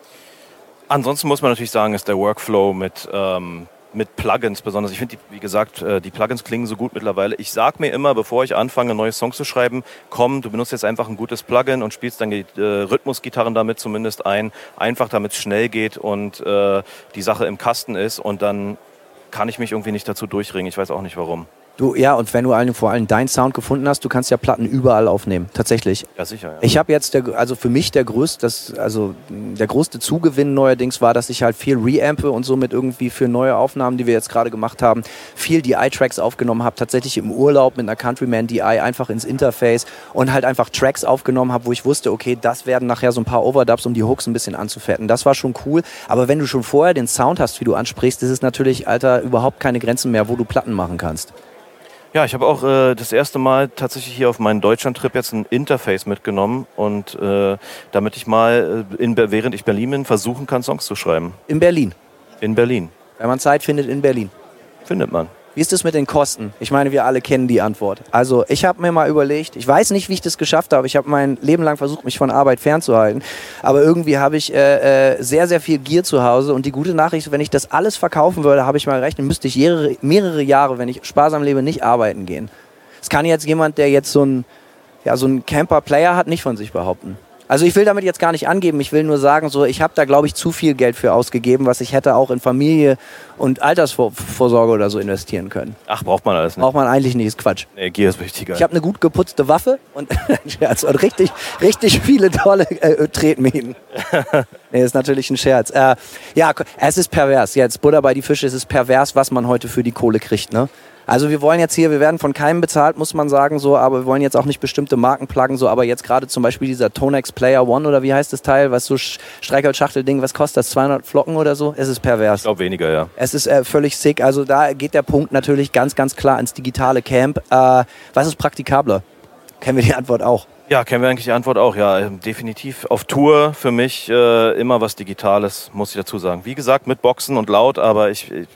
Ansonsten muss man natürlich sagen, ist der Workflow mit, ähm, mit Plugins besonders. Ich finde, wie gesagt, die Plugins klingen so gut mittlerweile. Ich sage mir immer, bevor ich anfange, neue Songs zu schreiben, komm, du benutzt jetzt einfach ein gutes Plugin und spielst dann äh, Rhythmusgitarren damit zumindest ein. Einfach, damit es schnell geht und äh, die Sache im Kasten ist. Und dann kann ich mich irgendwie nicht dazu durchringen. Ich weiß auch nicht, warum. Du, ja, und wenn du allen, vor allem deinen Sound gefunden hast, du kannst ja Platten überall aufnehmen, tatsächlich. Ja, sicher. Ja. Ich habe jetzt, der, also für mich der größte, das, also der größte Zugewinn neuerdings war, dass ich halt viel reampe und somit irgendwie für neue Aufnahmen, die wir jetzt gerade gemacht haben, viel D I-Tracks aufgenommen habe, tatsächlich im Urlaub mit einer Countryman D I einfach ins Interface und halt einfach Tracks aufgenommen habe, wo ich wusste, okay, das werden nachher so ein paar Overdubs, um die Hooks ein bisschen anzufetten. Das war schon cool, aber wenn du schon vorher den Sound hast, wie du ansprichst, ist es natürlich, Alter, überhaupt keine Grenzen mehr, wo du Platten machen kannst. Ja, ich habe auch äh, das erste Mal tatsächlich hier auf meinen Deutschland-Trip jetzt ein Interface mitgenommen und äh, damit ich mal, äh, in, während ich Berlin bin, versuchen kann, Songs zu schreiben. In Berlin? In Berlin. Wenn man Zeit findet, in Berlin. Findet man. Wie ist es mit den Kosten? Ich meine, wir alle kennen die Antwort. Also ich habe mir mal überlegt, ich weiß nicht, wie ich das geschafft habe. Ich habe mein Leben lang versucht, mich von Arbeit fernzuhalten. Aber irgendwie habe ich äh, äh, sehr, sehr viel Gear zu Hause. Und die gute Nachricht ist, wenn ich das alles verkaufen würde, habe ich mal gerechnet, müsste ich mehrere, mehrere Jahre, wenn ich sparsam lebe, nicht arbeiten gehen. Das kann jetzt jemand, der jetzt so ein, ja, so ein Camper-Player hat, nicht von sich behaupten. Also ich will damit jetzt gar nicht angeben, ich will nur sagen, so ich habe da, glaube ich, zu viel Geld für ausgegeben, was ich hätte auch in Familie und Altersvorsorge oder so investieren können. Ach, braucht man alles nicht. Braucht man eigentlich nicht, ist Quatsch. Nee, Gear ist wichtiger. Ich habe eine gut geputzte Waffe und, Scherz, und richtig, richtig viele tolle äh, Tretminen. Nee, ist natürlich ein Scherz. Äh, ja, es ist pervers. Jetzt Butter bei die Fische, es ist pervers, was man heute für die Kohle kriegt, ne? Also wir wollen jetzt hier, wir werden von keinem bezahlt, muss man sagen, so, aber wir wollen jetzt auch nicht bestimmte Marken pluggen, so, aber jetzt gerade zum Beispiel dieser Tonex Player One oder wie heißt das Teil, was so Streichholzschachtelding, was kostet das, zweihundert Flocken oder so? Es ist pervers. Ich glaube weniger, ja. Es ist äh, völlig sick, also da geht der Punkt natürlich ganz, ganz klar ins digitale Camp. Äh, was ist praktikabler? Kennen wir die Antwort auch. Ja, kennen wir eigentlich die Antwort auch, ja, definitiv. Auf Tour für mich äh, immer was Digitales, muss ich dazu sagen. Wie gesagt, mit Boxen und laut, aber ich, ich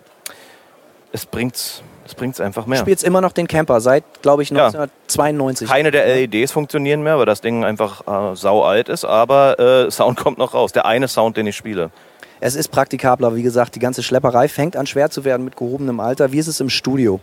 es bringt's. Das bringt es einfach mehr. Du spielst immer noch den Camper, seit, glaube ich, neunzehnhundertzweiundneunzig. Keine der L E Ds funktionieren mehr, weil das Ding einfach äh, sau alt ist, aber äh, Sound kommt noch raus. Der eine Sound, den ich spiele. Es ist praktikabler, wie gesagt, die ganze Schlepperei fängt an schwer zu werden mit gehobenem Alter. Wie ist es im Studio?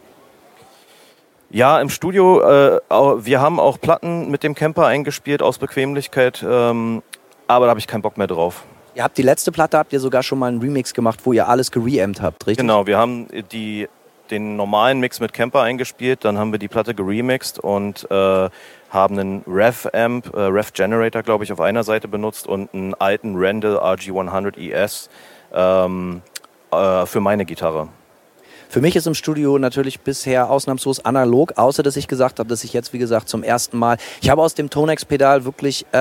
Ja, im Studio, äh, wir haben auch Platten mit dem Camper eingespielt aus Bequemlichkeit, ähm, aber da habe ich keinen Bock mehr drauf. Ihr habt die letzte Platte, habt ihr sogar schon mal einen Remix gemacht, wo ihr alles gereamt habt, richtig? Genau, wir haben die... den normalen Mix mit Camper eingespielt, dann haben wir die Platte geremixed und äh, haben einen Rev-Amp, äh, Rev-Generator, glaube ich, auf einer Seite benutzt und einen alten Randall R G hundert E S ähm, äh, für meine Gitarre. Für mich ist im Studio natürlich bisher ausnahmslos analog, außer dass ich gesagt habe, dass ich jetzt, wie gesagt, zum ersten Mal, ich habe aus dem Tonex-Pedal wirklich äh,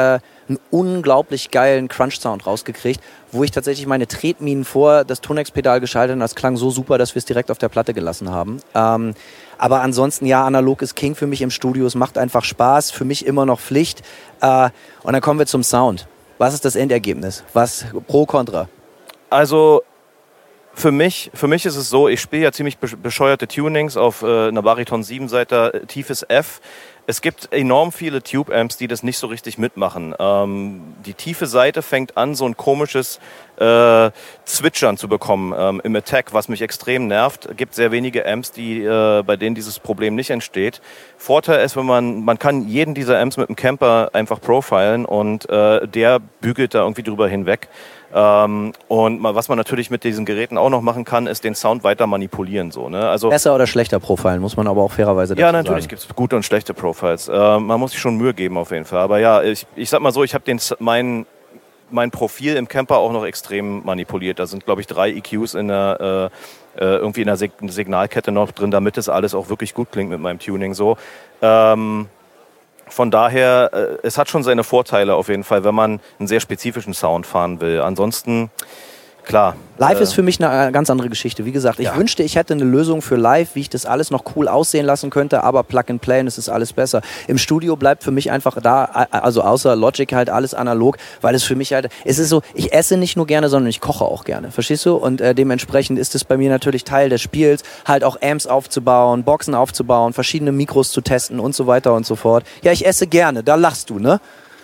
einen unglaublich geilen Crunch-Sound rausgekriegt, wo ich tatsächlich meine Tretminen vor das Tonex-Pedal geschaltet habe. Das klang so super, dass wir es direkt auf der Platte gelassen haben. Ähm, aber ansonsten, ja, analog ist King für mich im Studio. Es macht einfach Spaß, für mich immer noch Pflicht. Äh, und dann kommen wir zum Sound. Was ist das Endergebnis? Was pro, contra? Also für mich, für mich ist es so, ich spiele ja ziemlich bescheuerte Tunings auf äh, einer Bariton sieben-Seiter, tiefes F. Es gibt enorm viele Tube-Amps, die das nicht so richtig mitmachen. Ähm, die tiefe Seite fängt an, so ein komisches äh, Zwitschern zu bekommen ähm, im Attack, was mich extrem nervt. Es gibt sehr wenige Amps, die, äh, bei denen dieses Problem nicht entsteht. Vorteil ist, wenn man, man kann jeden dieser Amps mit einem Camper einfach profilen und äh, der bügelt da irgendwie drüber hinweg. Ähm, und was man natürlich mit diesen Geräten auch noch machen kann, ist den Sound weiter manipulieren. So, ne? Also, besser oder schlechter Profilen, muss man aber auch fairerweise dazu ja, natürlich sagen. gibt es gute und schlechte Profiles. Äh, man muss sich schon Mühe geben auf jeden Fall. Aber ja, ich, ich sag mal so, ich habe mein, mein Profil im Camper auch noch extrem manipuliert. Da sind, glaube ich, drei E Qs in der, äh, irgendwie in der Sig- Signalkette noch drin, damit das alles auch wirklich gut klingt mit meinem Tuning. So. Ähm, Von daher, äh, es hat schon seine Vorteile auf jeden Fall, wenn man einen sehr spezifischen Sound fahren will. Ansonsten, klar. Live äh, ist für mich eine ganz andere Geschichte. Wie gesagt, ich ja. wünschte, ich hätte eine Lösung für live, wie ich das alles noch cool aussehen lassen könnte, aber Plug and Play und es ist alles besser. Im Studio bleibt für mich einfach da, also außer Logic halt alles analog, weil es für mich halt, es ist so, ich esse nicht nur gerne, sondern ich koche auch gerne, verstehst du? Und äh, dementsprechend ist es bei mir natürlich Teil des Spiels, halt auch Amps aufzubauen, Boxen aufzubauen, verschiedene Mikros zu testen und so weiter und so fort. Ja, ich esse gerne, da lachst du, ne?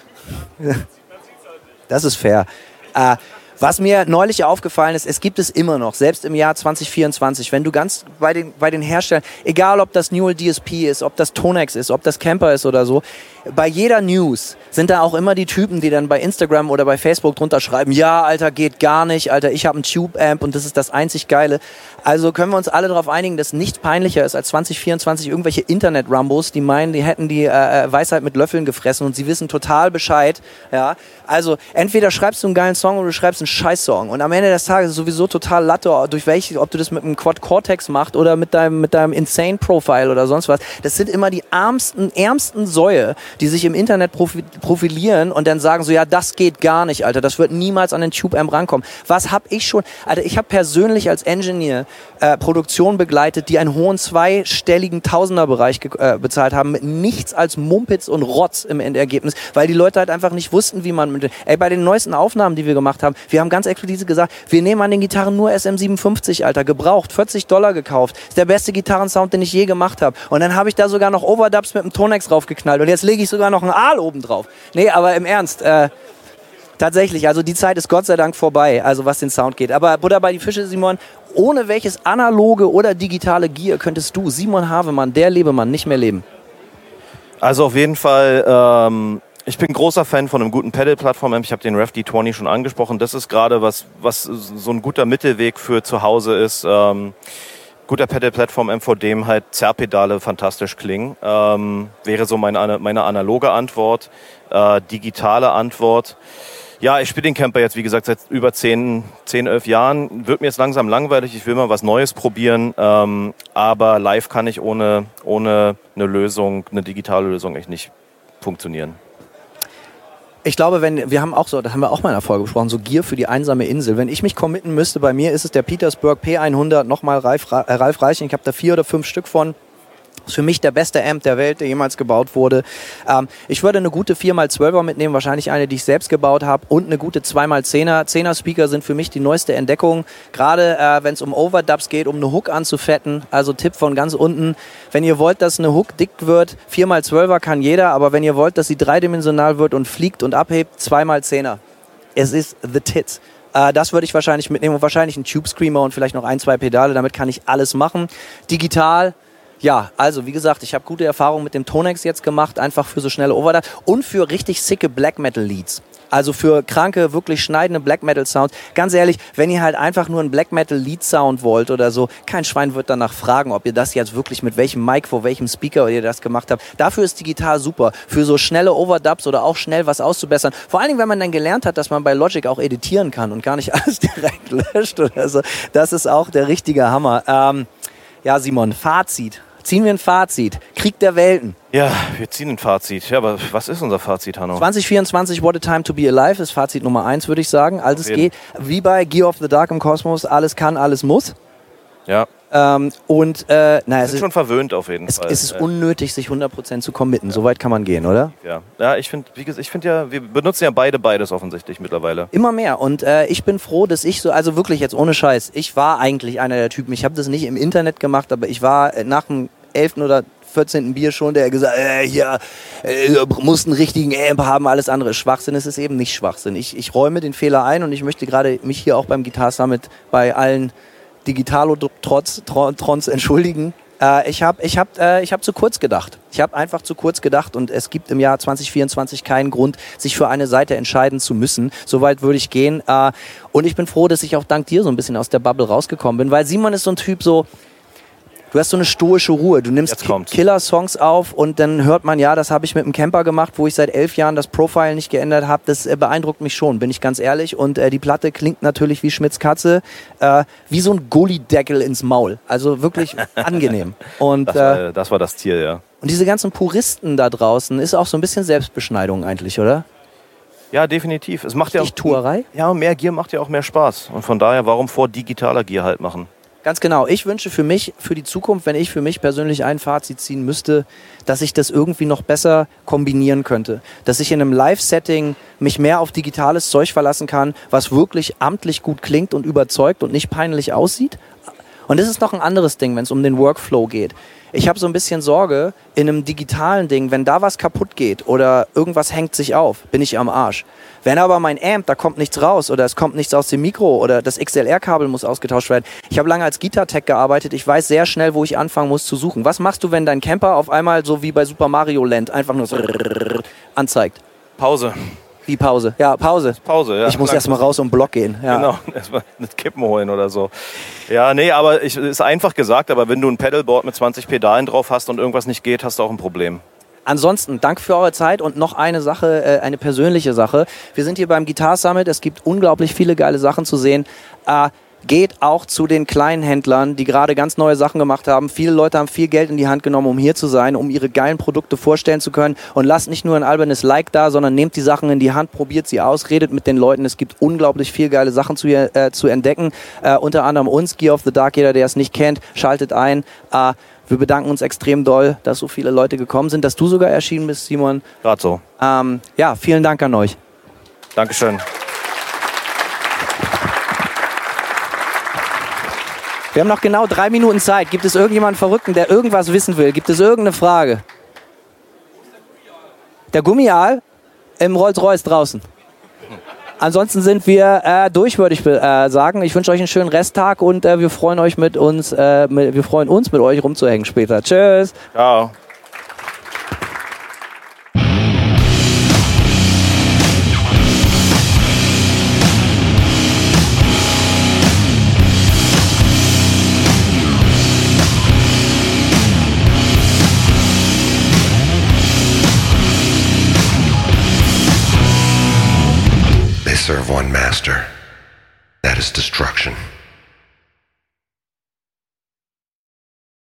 Das ist fair. Äh, Was mir neulich aufgefallen ist, es gibt es immer noch, selbst im Jahr zwanzig vierundzwanzig, wenn du ganz bei den, bei den Herstellern, egal ob das Newell D S P ist, ob das Tonex ist, ob das Camper ist oder so, bei jeder News sind da auch immer die Typen, die dann bei Instagram oder bei Facebook drunter schreiben, ja, Alter, geht gar nicht, Alter, ich habe einen Tube-Amp und das ist das einzig Geile. Also können wir uns alle darauf einigen, dass nichts peinlicher ist als zwanzig vierundzwanzig irgendwelche Internet-Rumbos, die meinen, die hätten die äh, Weisheit mit Löffeln gefressen und sie wissen total Bescheid. Ja? Also entweder schreibst du einen geilen Song oder du schreibst einen Scheiß-Song. Und am Ende des Tages ist sowieso total Latte, durch welche, ob du das mit einem Quad Cortex machst oder mit deinem, mit deinem Insane Profile oder sonst was. Das sind immer die ärmsten, ärmsten Säue, die sich im Internet profilieren und dann sagen so, ja, das geht gar nicht, Alter, das wird niemals an den Tube-Amp rankommen. Was hab ich schon, Alter, ich habe persönlich als Engineer äh, Produktion begleitet, die einen hohen zweistelligen Tausenderbereich ge- äh, bezahlt haben, mit nichts als Mumpitz und Rotz im Endergebnis, weil die Leute halt einfach nicht wussten, wie man mit, ey, bei den neuesten Aufnahmen, die wir gemacht haben, wir haben ganz explizit gesagt, wir nehmen an den Gitarren nur S M siebenundfünfzig, Alter, gebraucht, vierzig Dollar gekauft, ist der beste Gitarrensound, den ich je gemacht habe. Und dann habe ich da sogar noch Overdubs mit dem Tonex draufgeknallt und jetzt lege ich sogar noch einen Aal oben drauf. Nee, aber im Ernst, äh, tatsächlich, also die Zeit ist Gott sei Dank vorbei, also was den Sound geht. Aber Buddha bei die Fische, Simon, ohne welches analoge oder digitale Gear könntest du, Simon Havemann, der Lebemann, nicht mehr leben? Also auf jeden Fall, ähm, ich bin großer Fan von einem guten Pedal-Plattform-Amp. Ich habe den Rev D zwanzig schon angesprochen. Das ist gerade was, was so ein guter Mittelweg für zu Hause ist. Ähm, guter Pedal-Plattform-Amp, vor dem halt Zerrpedale fantastisch klingen. Ähm, wäre so meine, meine analoge Antwort. Äh, digitale Antwort. Ja, ich spiele den Camper jetzt, wie gesagt, seit über zehn, elf Jahren. Wird mir jetzt langsam langweilig, ich will mal was Neues probieren. Ähm, aber live kann ich ohne, ohne eine Lösung, eine digitale Lösung echt nicht funktionieren. Ich glaube, wenn, wir haben auch so, da haben wir auch mal in der Folge gesprochen, so Gear für die einsame Insel. Wenn ich mich committen müsste, bei mir ist es der Petersburg P hundert, nochmal Ralf, äh, Ralf Reiching, ich habe da vier oder fünf Stück von. Das ist für mich der beste Amp der Welt, der jemals gebaut wurde. Ähm, ich würde eine gute vier mal zwölfer mitnehmen, wahrscheinlich eine, die ich selbst gebaut habe, und eine gute zwei mal zehner. zehner Speaker sind für mich die neueste Entdeckung, gerade äh, wenn es um Overdubs geht, um eine Hook anzufetten. Also Tipp von ganz unten, wenn ihr wollt, dass eine Hook dick wird, vier mal zwölfer kann jeder, aber wenn ihr wollt, dass sie dreidimensional wird und fliegt und abhebt, zwei mal zehner. Es ist the tits. Äh, das würde ich wahrscheinlich mitnehmen und wahrscheinlich einen Tube Screamer und vielleicht noch ein, zwei Pedale, damit kann ich alles machen. Digital. Ja, also wie gesagt, ich habe gute Erfahrungen mit dem Tonex jetzt gemacht, einfach für so schnelle Overdubs und für richtig sicke Black Metal Leads. Also für kranke, wirklich schneidende Black Metal Sounds. Ganz ehrlich, wenn ihr halt einfach nur einen Black Metal Lead Sound wollt oder so, kein Schwein wird danach fragen, ob ihr das jetzt wirklich mit welchem Mic, vor welchem Speaker ihr das gemacht habt. Dafür ist digital super. Für so schnelle Overdubs oder auch schnell was auszubessern. Vor allen Dingen, wenn man dann gelernt hat, dass man bei Logic auch editieren kann und gar nicht alles direkt löscht oder so. Das ist auch der richtige Hammer. Ähm, ja, Simon, Fazit. Ziehen wir ein Fazit. Krieg der Welten. Ja, wir ziehen ein Fazit. Ja, aber was ist unser Fazit, Hanno? zwanzig vierundzwanzig, What a Time to be Alive ist Fazit Nummer eins, würde ich sagen. Also es geht, wie bei Gear of the Dark im Kosmos, alles kann, alles muss. Ja. Ähm, und, äh, naja, Wir es sind ist, schon verwöhnt auf jeden es, Fall. es ist unnötig, sich hundert Prozent zu committen. So weit kann man gehen, oder? Ja, ja ich finde, wie gesagt, ich finde ja, wir benutzen ja beide beides offensichtlich mittlerweile. Immer mehr. Und äh, ich bin froh, dass ich so, also wirklich jetzt ohne Scheiß, ich war eigentlich einer der Typen, ich habe das nicht im Internet gemacht, aber ich war äh, nach dem elften oder vierzehnten Bier schon, der gesagt, äh, hier, äh, musst einen richtigen Amp haben, alles andere ist Schwachsinn. Es ist eben nicht Schwachsinn. Ich, ich räume den Fehler ein und ich möchte gerade mich hier auch beim Guitar Summit bei allen Digitalo-Trotz, Trons entschuldigen. Äh, ich habe ich hab, äh, ich hab zu kurz gedacht. Ich habe einfach zu kurz gedacht und es gibt im Jahr zwanzig vierundzwanzig keinen Grund, sich für eine Seite entscheiden zu müssen. Soweit würde ich gehen. Äh, und ich bin froh, dass ich auch dank dir so ein bisschen aus der Bubble rausgekommen bin, weil Simon ist so ein Typ so, du hast so eine stoische Ruhe. Du nimmst Killer-Songs auf und dann hört man, ja, das habe ich mit einem Camper gemacht, wo ich seit elf Jahren das Profile nicht geändert habe. Das äh, beeindruckt mich schon, bin ich ganz ehrlich. Und äh, die Platte klingt natürlich wie Schmitz Katze, äh, wie so ein Gullideckel ins Maul. Also wirklich angenehm. Und, das, war, das war das Ziel, ja. Und diese ganzen Puristen da draußen, ist auch so ein bisschen Selbstbeschneidung eigentlich, oder? Ja, definitiv. Es macht ja auch, Tuerei? Ja, mehr Gear macht ja auch mehr Spaß. Und von daher, warum vor digitaler Gear halt machen? Ganz genau. Ich wünsche für mich, für die Zukunft, wenn ich für mich persönlich ein Fazit ziehen müsste, dass ich das irgendwie noch besser kombinieren könnte. Dass ich in einem Live-Setting mich mehr auf digitales Zeug verlassen kann, was wirklich amtlich gut klingt und überzeugt und nicht peinlich aussieht. Und das ist noch ein anderes Ding, wenn es um den Workflow geht. Ich habe so ein bisschen Sorge, in einem digitalen Ding, wenn da was kaputt geht oder irgendwas hängt sich auf, bin ich am Arsch. Wenn aber mein Amp, da kommt nichts raus oder es kommt nichts aus dem Mikro oder das X L R-Kabel muss ausgetauscht werden. Ich habe lange als Gitartech gearbeitet, ich weiß sehr schnell, wo ich anfangen muss zu suchen. Was machst du, wenn dein Camper auf einmal so wie bei Super Mario Land einfach nur so anzeigt? Pause. Wie Pause? Ja, Pause. Pause, ja. Ich muss erstmal raus um den Block gehen. Ja. Genau, erstmal mit Kippen holen oder so. Ja, nee, aber ich, ist einfach gesagt, aber wenn du ein Pedalboard mit zwanzig Pedalen drauf hast und irgendwas nicht geht, hast du auch ein Problem. Ansonsten, danke für eure Zeit und noch eine Sache, äh, eine persönliche Sache. Wir sind hier beim Guitar Summit, es gibt unglaublich viele geile Sachen zu sehen. Äh, geht auch zu den kleinen Händlern, die gerade ganz neue Sachen gemacht haben. Viele Leute haben viel Geld in die Hand genommen, um hier zu sein, um ihre geilen Produkte vorstellen zu können. Und lasst nicht nur ein albernes Like da, sondern nehmt die Sachen in die Hand, probiert sie aus, redet mit den Leuten. Es gibt unglaublich viel geile Sachen zu, äh, zu entdecken. Äh, unter anderem uns, Gear of the Dark. Jeder, der es nicht kennt, schaltet ein. Äh, Wir bedanken uns extrem doll, dass so viele Leute gekommen sind, dass du sogar erschienen bist, Simon. Gerade so. Ähm, ja, vielen Dank an euch. Dankeschön. Wir haben noch genau drei Minuten Zeit. Gibt es irgendjemanden Verrückten, der irgendwas wissen will? Gibt es irgendeine Frage? Der Gummiaal im Rolls-Royce draußen. Ansonsten sind wir äh, durch, würde ich äh, sagen. Ich wünsche euch einen schönen Resttag und äh, wir freuen euch mit uns, äh, mit, wir freuen uns mit euch rumzuhängen später. Tschüss. Ciao. Serve one master. That is destruction.